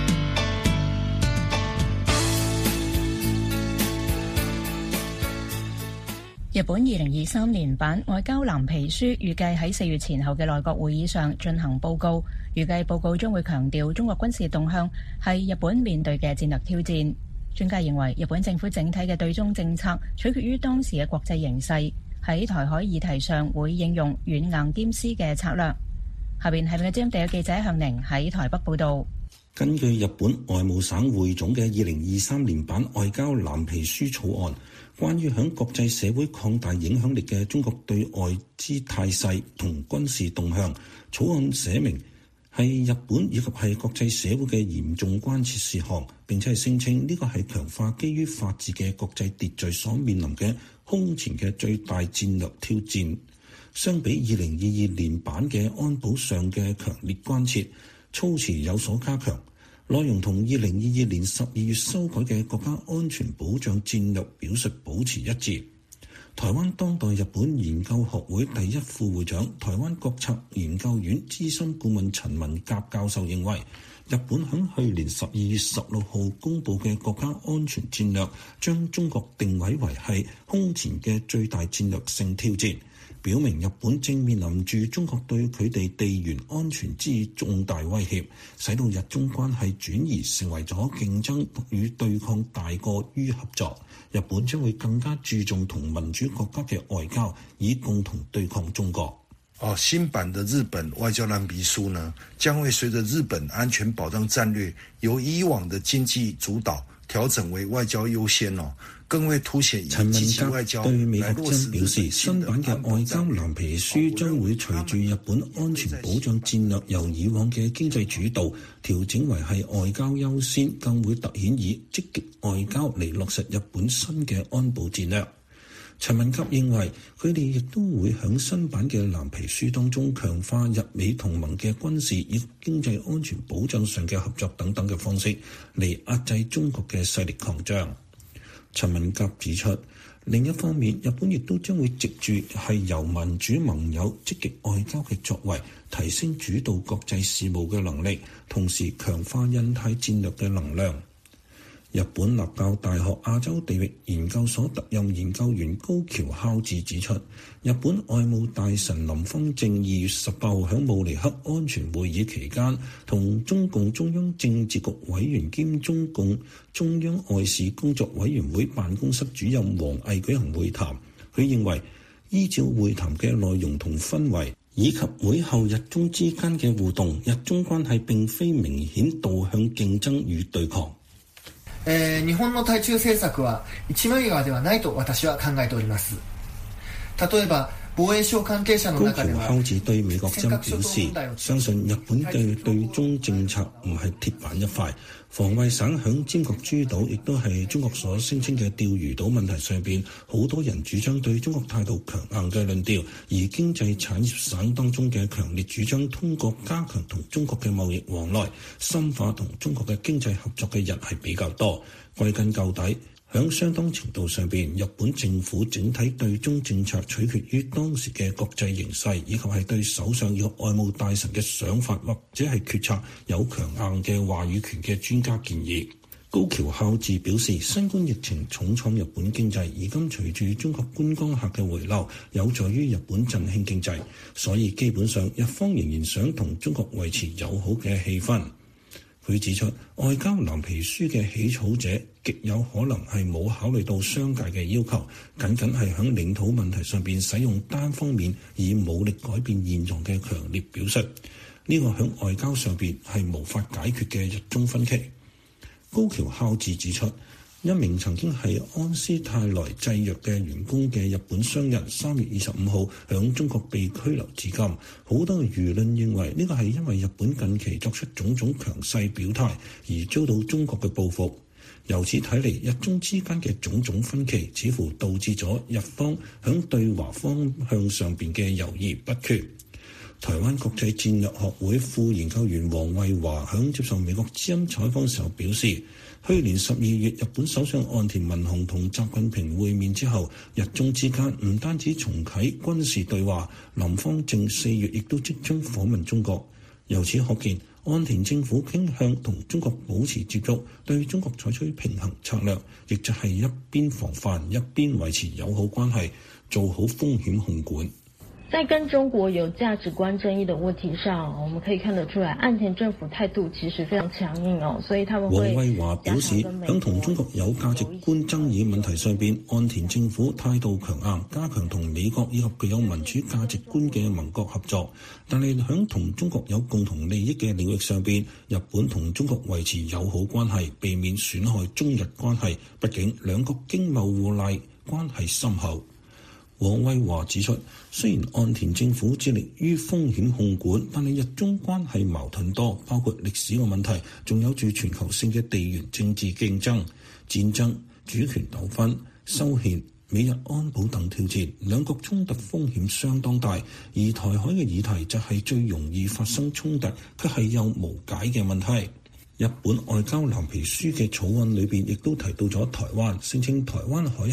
日本二零二三年版外交藍皮書預計喺四月前後嘅內閣會議上進行報告，預計報告將會強調中國軍事動向係日本面對嘅戰略挑戰。專家認為，日本政府整體嘅對中政策取決於當時嘅國際形勢，喺台海議題上會應用軟硬兼施嘅策略。下邊係美國之音地記者向寧喺台北報道。 根據日本外務省匯總嘅二零二三年版外交藍皮書草案，關於響國際社會擴大影響力嘅中國對外之態勢同軍事動向，草案寫明係日本以及係國際社會嘅嚴重關切事項，並且係聲稱呢個係強化基於法治嘅國際秩序所面臨嘅空前嘅最大戰略挑戰。相比二零二二年版嘅安保上嘅強烈關切，措辭有所加強，內容同二零二二年十二月修改嘅國家安全保障戰略表述保持一致。 台灣當代日本研究學會第一副會長、台灣國策研究院資深顧問陳文甲教授認為，日本喺去年十二月十六號公佈嘅國家安全戰略，將中國定位為係空前嘅最大戰略性挑戰，表明日本正面臨住中國對佢哋地緣安全之重大威脅，使到日中關係轉移成為咗競爭與對抗大過於合作。日本將會更加注重同民主國家嘅外交，以共同對抗中國。 哦，新版的日本外交藍皮書呢，將會隨着日本安全保障戰略由以往的經濟主導調整為外交優先哦，更會凸顯陳文甲對美國真表示，新版嘅外交藍皮書將會隨住日本安全保障戰略由以往嘅經濟主導調整為係外交優先，更會凸顯以積極外交嚟落實日本新嘅安保戰略。陳文甲認為，佢哋亦都會喺新版嘅藍皮書當中強化日美同盟嘅軍事以及經濟安全保障上嘅合作等等嘅方式，嚟壓制中國嘅勢力擴張。陳文甲指出，另一方面，日本亦都將會藉住係由民主盟友積極外交嘅作為，提升主導國際事務嘅能力，同時強化印太戰略嘅能量。日本立教大學亞洲地域研究所特任研究員高橋孝志指出，日本外務大臣林芳正二月十八號喺慕尼黑安全會議期間，同中共中央政治局委員兼中共中央外事工作委員會辦公室主任王毅舉行會談。佢認為，依照會談嘅內容同氛圍，以及會後日中之間嘅互動，日中關係並非明顯導向競爭與對抗。 えー、日本の対中政策は一枚岩ではないと私は考えております。例えば防衛省関係者の中では高橋孝志對美國真表示，相信日本嘅對中政策唔係鐵板一塊。防衛省響尖閣諸島亦都係中國所聲稱嘅釣魚島問題上邊，好多人主張對中國態度強硬嘅論調，而經濟產業省當中嘅強烈主張通過加強同中國嘅貿易往來，深化同中國嘅經濟合作嘅人係比較多。歸根究底，響相當程度上邊，日本政府整體對中政策取決於當時嘅國際形勢，以及係對首相以及外務大臣嘅想法或者係決策有強硬嘅話語權嘅專家建議。高橋孝志表示，新冠疫情重創日本經濟，而今隨住中國觀光客嘅回流，有助於日本振興經濟，所以基本上日方仍然想同中國維持友好嘅氣氛。佢指出，外交藍皮書嘅起草者極有可能係冇考慮到商界嘅要求，僅僅係響領土問題上邊使用單方面以武力改變現狀嘅強烈表述。呢個響外交上邊係無法解決嘅日中分歧。高橋孝志指出，一名曾經係安斯泰來製藥嘅員工嘅日本商人，三月二十五號響中國被拘留至今。好多輿論認為呢個係因為日本近期作出種種強勢表態而遭到中國嘅報復。由此睇嚟，日中之間嘅種種分歧，似乎導致咗日方響對華方向上邊嘅猶豫不決。台灣國際戰略學會副研究員黃惠華響接受美國之音採訪時候表示，去年十二月日本首相岸田文雄同習近平會面之後，日中之間唔單止重啟軍事對話，林芳正四月亦都即將訪問中國。由此可見，岸田政府傾向同中國保持接觸，對中國採取平衡策略，亦就係一邊防範一邊維持友好關係，做好風險控管。 在跟中國有價值觀爭議的問題上，我們可以看得出來，岸田政府態度其實非常強硬哦，所以他們會。黃惠華表示，響同中國有價值觀爭議問題上邊，岸田政府態度強硬，加強同美國以及具有民主價值觀嘅盟國合作。但係響同中國有共同利益嘅領域上邊，日本同中國維持友好關係，避免損害中日關係。畢竟兩國經貿互賴關係深厚。黃惠華指出，雖然岸田政府致力於風險控管，但係日中關係矛盾多，包括歷史嘅問題，仲有住全球性嘅地緣政治競爭、戰爭、主權糾紛、修憲、美日安保等挑戰，兩國衝突風險相當大。而台海嘅議題就係最容易發生衝突，卻係有無解嘅問題。日本外交藍皮書嘅草案裏邊亦都提到咗台灣，聲稱台灣海峽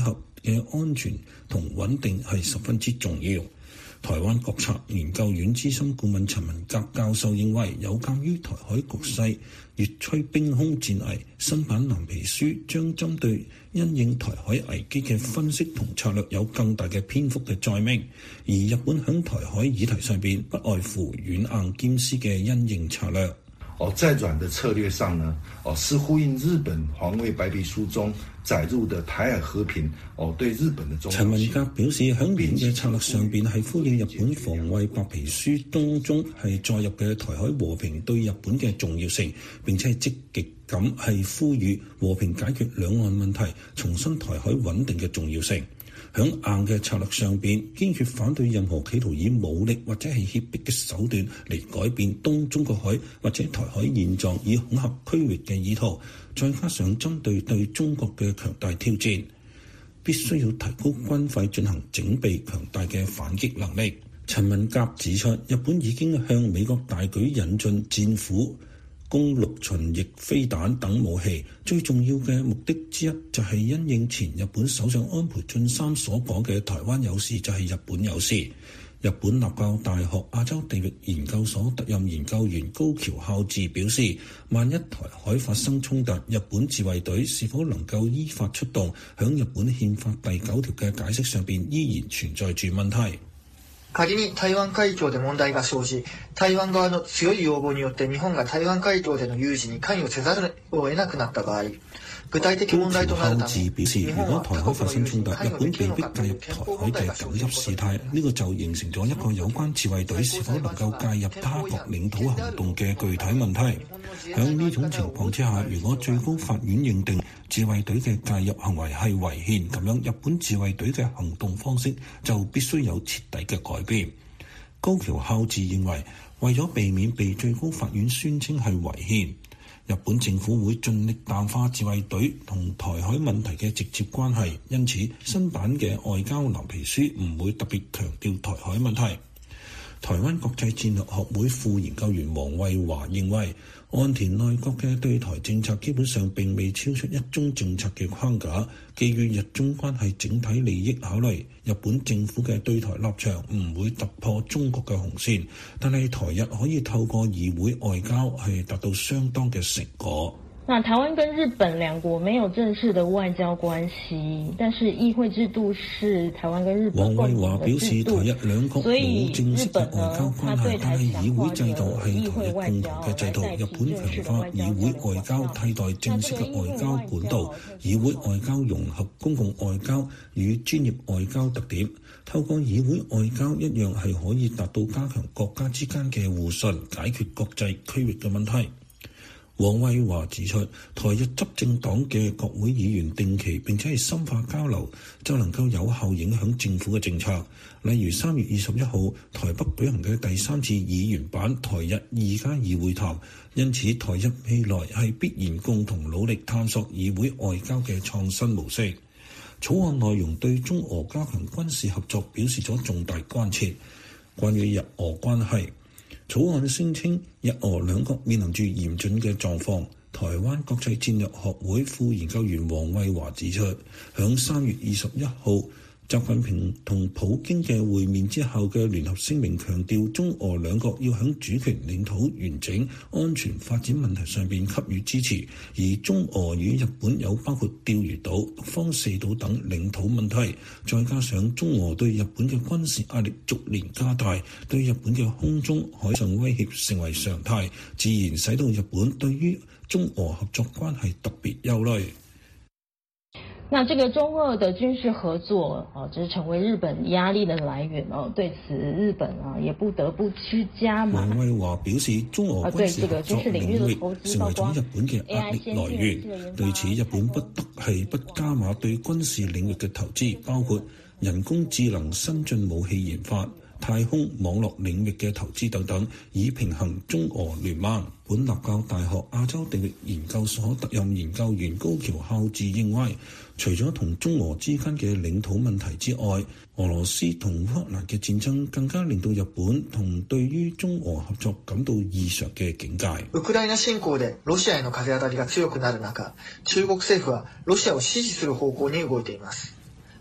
嘅安全同穩定係十分之重要。台灣國策研究院資深顧問陳文革教授認為，有鑑於台海局勢越趨兵凶戰危，新版藍皮書將針對因應台海危機嘅分析同策略有更大嘅篇幅嘅載明，而日本喺台海議題上邊不外乎軟硬兼施嘅因應策略。 哦，在軟的策略上呢，哦，是呼應日本防衛白皮書中載入的台海和平，哦，對日本的重要性。 陳文革表示，喺軟嘅策略上邊係呼應日本防衛白皮書當中係載入嘅台海和平對日本嘅重要性，並且係積極咁係呼籲和平解決兩岸問題，重申台海穩定嘅重要性。喺硬嘅策略上邊，堅決反對任何企圖以武力或者係脅迫嘅手段嚟改變東中國海或者台海現狀以恐嚇區域嘅意圖，再加上針對對中國嘅強大挑戰，必須要提高軍費進行整備強大嘅反擊能力。陳文革指出，日本已經向美國大舉引進戰斧、攻陸巡弋飛彈等武器，最重要嘅目的之一就係因應前日本首相安倍晉三所講嘅台灣有事就係日本有事。日本立教大學亞洲地域研究所特任研究員高橋孝志表示，萬一台海發生衝突，日本自衛隊是否能夠依法出動，響日本憲法第九條嘅解釋上邊依然存在住問題。 仮に台灣海峡で問題が生じ、台灣側の強い要望によって日本が台灣海峡での有事に関与せざるを得なくなった場合、具體的問題となるため， 表示，如果台海發生衝突，日本被迫介入台海嘅緊急事態，呢個就形成咗一個有關自衛隊是否能夠介入他國領土行動嘅具體問題。喺呢種情況之下，如果最高法院認定自衛隊嘅介入行為係違憲，咁樣日本自衛隊嘅行動方式就必須有徹底嘅改變。高橋孝志認為，為咗避免被最高法院宣稱係違憲，日本政府會盡力淡化自衛隊同台海問題嘅直接關係，因此新版嘅外交藍皮書唔會特別強調台海問題。台灣國際戰略學會副研究員黃惠華認為，岸田內閣嘅對台政策基本上並未超出一中政策嘅框架，基於日中關係整體利益考慮，日本政府嘅對台立場唔會突破中國嘅紅線，但係台日可以透過議會外交係達到相當嘅成果。 那台灣跟日本兩國沒有正式的外交關係，但是議會制度是台灣跟日本共同的制度，所以日本呢，它對台強化的議會外交來代替正式的外交議會外交替代正式嘅外交管道，議會外交融合公共外交與專業外交特點，透過議會外交一樣係可以達到加強國家之間嘅互信，解決國際區域嘅問題。黃惠華指出，台日執政黨嘅國會議員定期並且係深化交流，就能夠有效影響政府嘅政策。例如三月二十一號台北舉行嘅第三次議員版台日二加二會談，因此台日未來係必然共同努力探索議會外交嘅創新模式。草案內容對中俄加強軍事合作表示咗重大關切。關於日俄關係，草案聲稱日俄兩國面臨住嚴峻嘅狀況。台灣國際戰略學會副研究員黃惠華指出，響三月二十一號習近平同普京嘅會面之後嘅聯合聲明強調，中俄兩國要響主權、領土完整、安全發展問題上邊給予支持，而中俄與日本有包括釣魚島、北方四島等領土問題，再加上中俄對日本嘅軍事壓力逐年加大，對日本嘅空中海上威脅成為常態，自然使到日本對於中俄合作關係特別憂慮。 那這個中俄的軍事合作啊，就是成為日本壓力的來源哦。對此，日本啊也不得不去加碼。 黃惠華表示，中俄軍事合作領域成為咗日本嘅壓力來源。對此，日本不得係不加碼對軍事領域嘅投資，包括人工智能、新進武器研發、太空網絡領域嘅投資等等，以平衡中俄聯盟。本立教大學亞洲地域研究所特任研究員高橋孝志認為，除咗同中俄之間嘅領土問題之外，俄羅斯同烏克蘭嘅戰爭更加令到日本同對於中俄合作感到異常嘅境界。 ウクライナ侵攻でロシアへの風当たりが強くなる中、中國政府はロシアを支持する方向に動いています。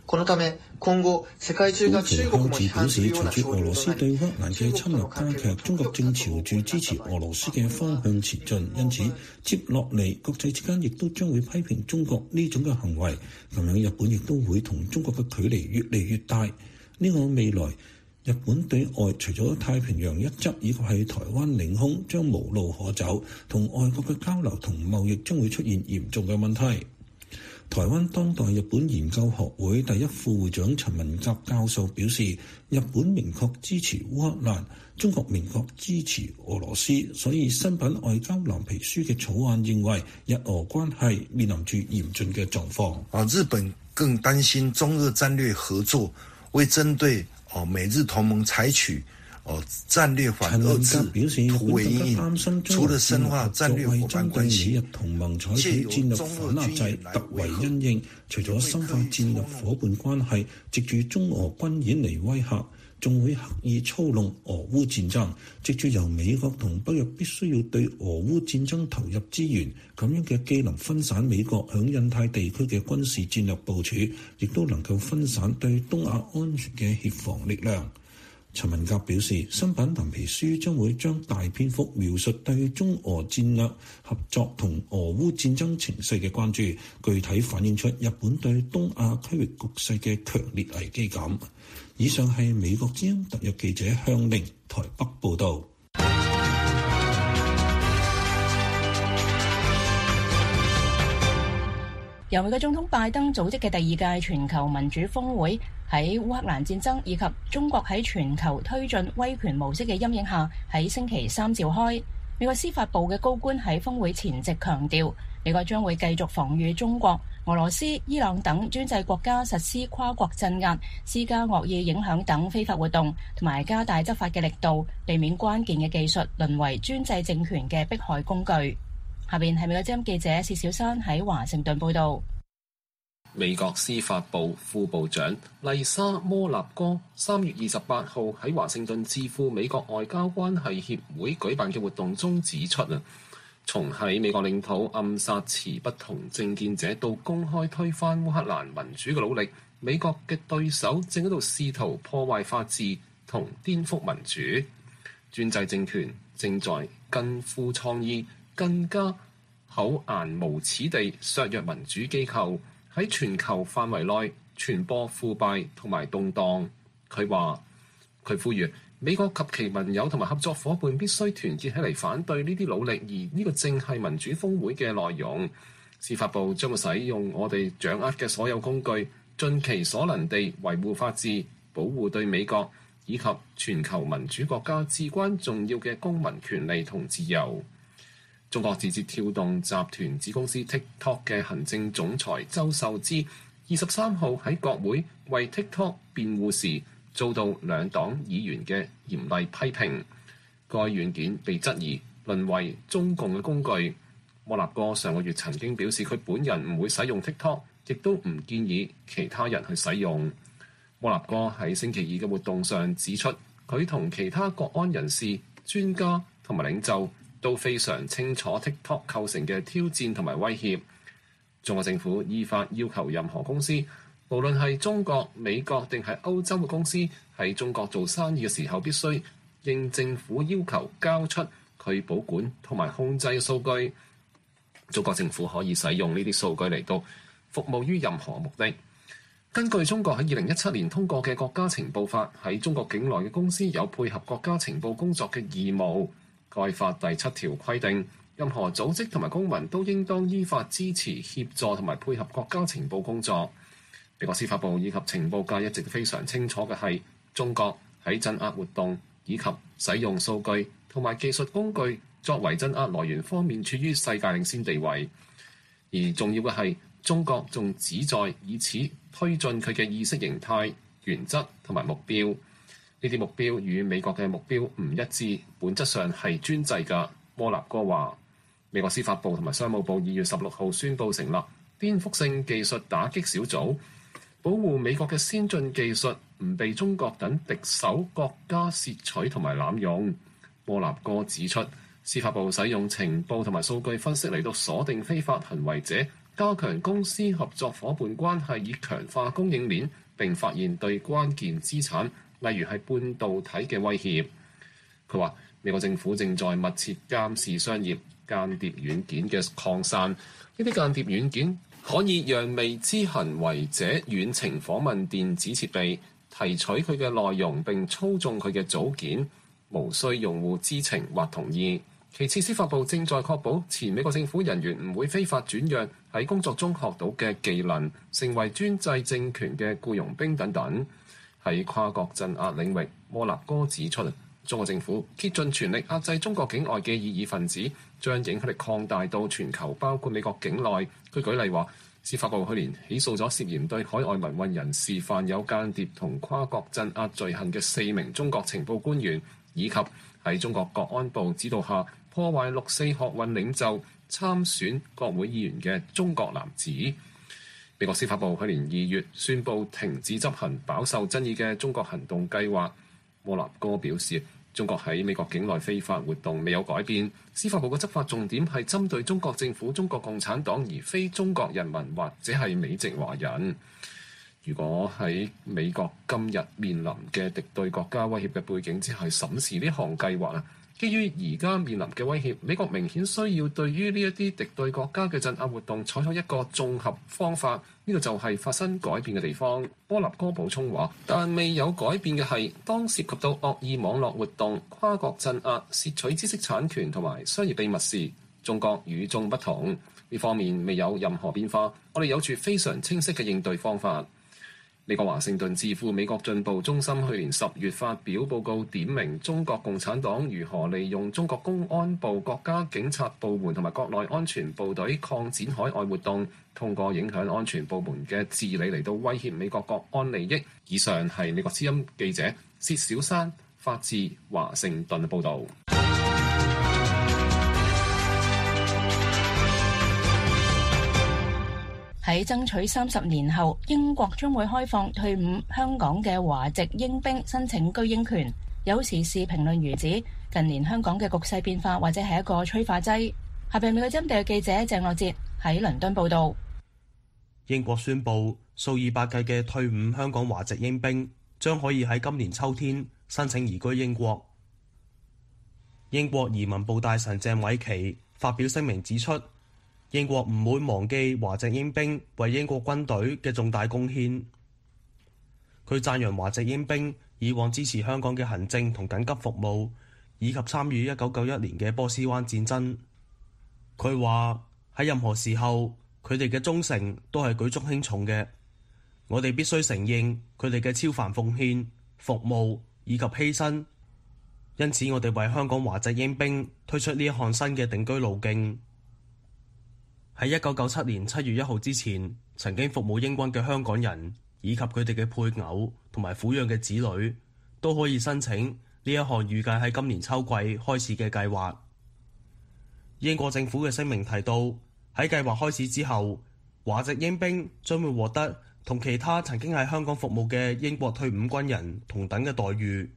このため今後世界中が中國も批判するような隨住俄羅斯對烏克蘭嘅侵略加劇，中國正朝住支持俄羅斯嘅方向前進，因此接落嚟國際之間亦都將會批評中國呢種嘅行為，咁樣日本亦都會同中國嘅距離越嚟越大。呢個未來日本對外除咗太平洋一側以及係台灣領空將無路可走，同外國嘅交流同貿易將會出現嚴重嘅問題。台灣當代日本研究學會第一副會長陳文甲教授表示，日本明確支持烏克蘭，中國明確支持俄羅斯，所以新版外交藍皮書嘅草案認為日俄關係面臨住嚴峻嘅狀況。 啊，日本更擔心中日戰略合作會針對哦美日同盟採取哦戰略反遏制、突圍因應，除了深化戰略夥伴關係， 同盟採取戰略反壓制、突圍因應，除咗深化戰略夥伴關係，藉住中俄軍演嚟威嚇，仲會刻意操弄俄烏戰爭，藉住由美國同北約必須要對俄烏戰爭投入資源，咁樣嘅既能分散美國響印太地區嘅軍事戰略部署，亦都能夠分散對東亞安全嘅協防力量。陳文甲表示，新版藍皮書將會將大篇幅描述對中俄戰略合作同俄烏戰爭情勢嘅關注，具體反映出日本對東亞區域局勢嘅強烈危機感。以上係美國之音特約記者向玲台北報導。 由美國總統拜登組織嘅第二屆全球民主峰會喺烏克蘭戰爭以及中國喺全球推進威權模式嘅陰影下，喺星期三召開。美國司法部嘅高官喺峰會前夕強調，美國將會繼續防禦中國、俄羅斯、伊朗等專制國家實施跨國鎮壓、施加惡意影響等非法活動，同埋加大執法嘅力度，避免關鍵嘅技術淪為專制政權嘅迫害工具。下邊係美國之音記者薛小珊喺華盛頓報道。 美國司法部副部長麗莎摩納哥三月二十八號喺華盛頓智庫美國外交關係協會舉辦嘅活動中指出啊，從喺美國領土暗殺持不同政見者到公開推翻烏克蘭民主嘅努力，美國嘅對手正喺度試圖破壞法治同顛覆民主，專制政權正在更富創意、更加厚顏無恥地削弱民主機構，喺全球範圍內傳播腐敗同埋動盪。佢話：佢呼籲美國及其盟友同埋合作伙伴必須團結起嚟反對呢啲努力，而呢個正係民主峰會嘅內容。司法部將會使用我哋掌握嘅所有工具，盡其所能地維護法治，保護對美國以及全球民主國家至關重要嘅公民權利同自由。中國字節跳動集團子公司 TikTok 嘅行政總裁周受資二十三號喺國會為 TikTok 辯護時，遭到兩黨議員嘅嚴厲批評。該軟件被質疑淪為中共嘅工具。摩納哥上個月曾經表示，佢本人唔會使用 TikTok， 亦都唔建議其他人去使用。摩納哥喺星期二嘅活動上指出，佢同其他國安人士、專家同埋領袖都非常清楚 TikTok 構成嘅挑戰同埋威脅。中國政府依法要求任何公司，無論係中國、美國定係歐洲嘅公司，喺中國做生意嘅時候，必須應政府要求交出佢保管同埋控制嘅數據。中國政府可以使用呢啲數據嚟到服務於任何目的。根據中國喺二零一七年通過嘅國家情報法，喺中國境內嘅公司有配合國家情報工作嘅義務。該法第七條規定，任何組織同埋公民都應當依法支持、協助同埋配合國家情報工作。美國司法部以及情報界一直非常清楚嘅係，中國喺鎮壓活動以及使用數據同埋技術工具作為鎮壓來源方面處於世界領先地位。而重要嘅係，中國仲旨在以此推進佢嘅意識形態、原則同埋目標。呢啲目標與美國嘅目標唔一致，本質上係專制嘅。摩納哥話，美國司法部同埋商務部二月十六號宣布成立顛覆性技術打擊小組，保護美國嘅先進技術唔被中國等敵手國家竊取同埋濫用。摩納哥指出，司法部使用情報同埋數據分析嚟到鎖定非法行為者， 加強公司合作伙伴關係，以強化供應鏈，並發現對關鍵資產，例如係半導體嘅威脅。佢話美國政府正在密切監視商業間諜軟件嘅擴散，呢啲間諜軟件可以讓未知行為者遠程訪問電子設備，提取佢嘅內容並操縱佢嘅組件，無需用戶知情或同意。其次，司法部正在確保前美國政府人員唔會非法轉讓喺工作中學到嘅技能，成為專制政權嘅僱傭兵等等。喺跨國鎮壓領域，摩納哥指出，中國政府竭盡全力壓制中國境外嘅異議分子，將影響力擴大到全球，包括美國境內。佢舉例話，司法部去年起訴咗涉嫌對海外民運人士犯有間諜同跨國鎮壓罪行嘅四名中國情報官員，以及喺中國國安部指導下破壞六四學運領袖參選國會議員嘅中國男子。美國司法部去年二月宣布停止執行飽受爭議嘅中國行動計劃。摩納哥表示，中國喺美國境內非法活動未有改變，司法部嘅執法重點係針對中國政府、中國共產黨，而非中國人民或者係美籍華人。如果喺美國今日面臨嘅敵對國家威脅嘅背景之下審視呢項計劃啊，基於而家面臨嘅威脅，美國明顯需要對於呢一啲敵對國家嘅鎮壓活動採取一個綜合方法，呢個就係發生改變嘅地方。摩納哥補充話，但未有改變嘅係，當涉及到惡意網絡活動、跨國鎮壓、竊取知識產權同埋商業秘密時，中國與眾不同，呢方面未有任何變化。我哋有住非常清晰嘅應對方法。美國華盛頓智庫美國進步中心去年十月發表報告，點明中國共產黨如何利用中國公安部、國家警察部門同埋國內安全部隊擴展海外活動，通過影響安全部門嘅治理嚟到威脅美國國安利益。以上係美國之音記者薛小山發自華盛頓嘅報導。 喺爭取三十年後，英國將會開放退伍香港嘅華籍英兵申請居英權。有時事評論員指，近年香港嘅局勢變化或者係一個催化劑。下邊美國針對記者鄭樂哲喺倫敦報導。 英國宣布，數以百計嘅退伍香港華籍英兵將可以喺今年秋天申請移居英國。英國移民部大臣鄭偉琪發表聲明指出，英國唔會忘記華籍英兵為英國軍隊嘅重大貢獻。佢讚揚華籍英兵以往支持香港嘅行政同緊急服務，以及參與一九九一年嘅波斯灣戰爭。佢話喺任何時候，佢哋嘅忠誠都係舉足輕重嘅。我哋必須承認佢哋嘅超凡奉獻、服務以及犧牲。因此，我哋為香港華籍英兵推出呢一項新嘅定居路徑。喺一九九七年七月一號之前，曾經服務英軍嘅香港人以及佢哋嘅配偶同埋撫養嘅子女，都可以申請呢一項預計喺今年秋季開始嘅計劃。英國政府嘅聲明提到，喺計劃開始之後，華籍英兵將會獲得同其他曾經喺香港服務嘅英國退伍軍人同等嘅待遇。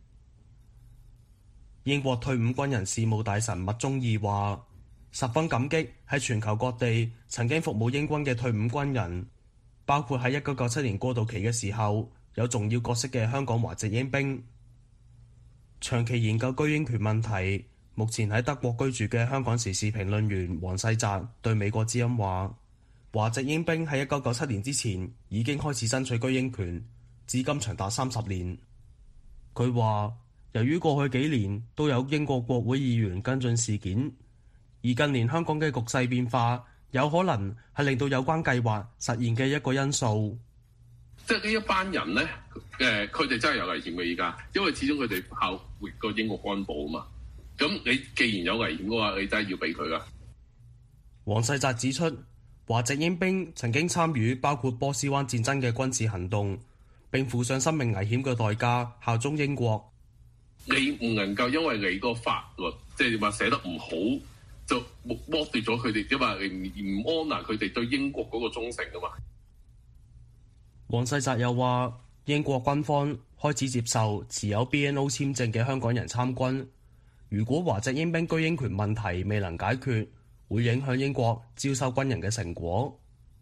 英國退伍軍人事務大臣麥忠義話，十分感激喺全球各地曾經服務英軍嘅退伍軍人，包括喺一九九七年過渡期嘅時候有重要角色嘅香港華籍英兵。長期研究居英權問題，目前喺德國居住嘅香港時事評論員黃世澤對美國之音話，華籍英兵喺一九九七年之前已經開始爭取居英權，至今長達三十年。佢話，由於過去幾年都有英國國會議員跟進事件，而近年香港嘅局勢變化，有可能係令到有關計劃實現嘅一個因素。 即係呢一班人呢，誒，佢哋真係有危險嘅依家，因為始終佢哋效活個英國軍部啊嘛。咁你既然有危險嘅話，你真係要俾佢噶。 黃世澤指出，華籍英兵曾經參與包括波斯灣戰爭嘅軍事行動，並付上生命危險嘅代價效忠英國。 你唔能夠因為你個法律即係話寫得唔好，就剝奪咗佢哋，因為唔安納佢哋對英國嗰個忠誠噶嘛。 黃世澤又話，英國軍方開始接受持有 B N O 簽證嘅香港人參軍。如果華籍英兵居英權問題未能解決，會影響英國招收軍人嘅成果。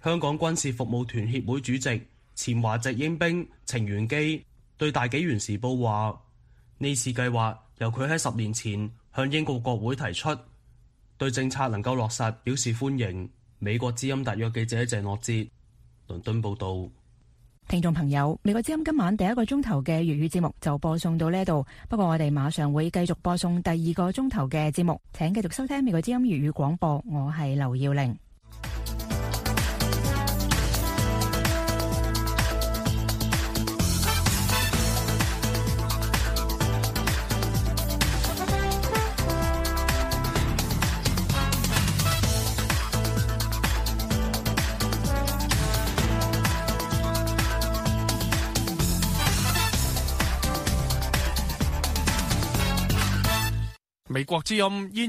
香港軍事服務團協會主席、前華籍英兵程元基對大紀元時報話：呢次計劃由佢喺十年前向英國國會提出，對政策能夠落實表示歡迎。美國之音特約記者謝諾哲倫敦報道。 聽眾朋友，美國之音今晚第一個鐘頭嘅粵語節目就播送到呢度，不過我哋馬上會繼續播送第二個鐘頭嘅節目，請繼續收聽美國之音粵語廣播，我係劉耀玲。 美國之音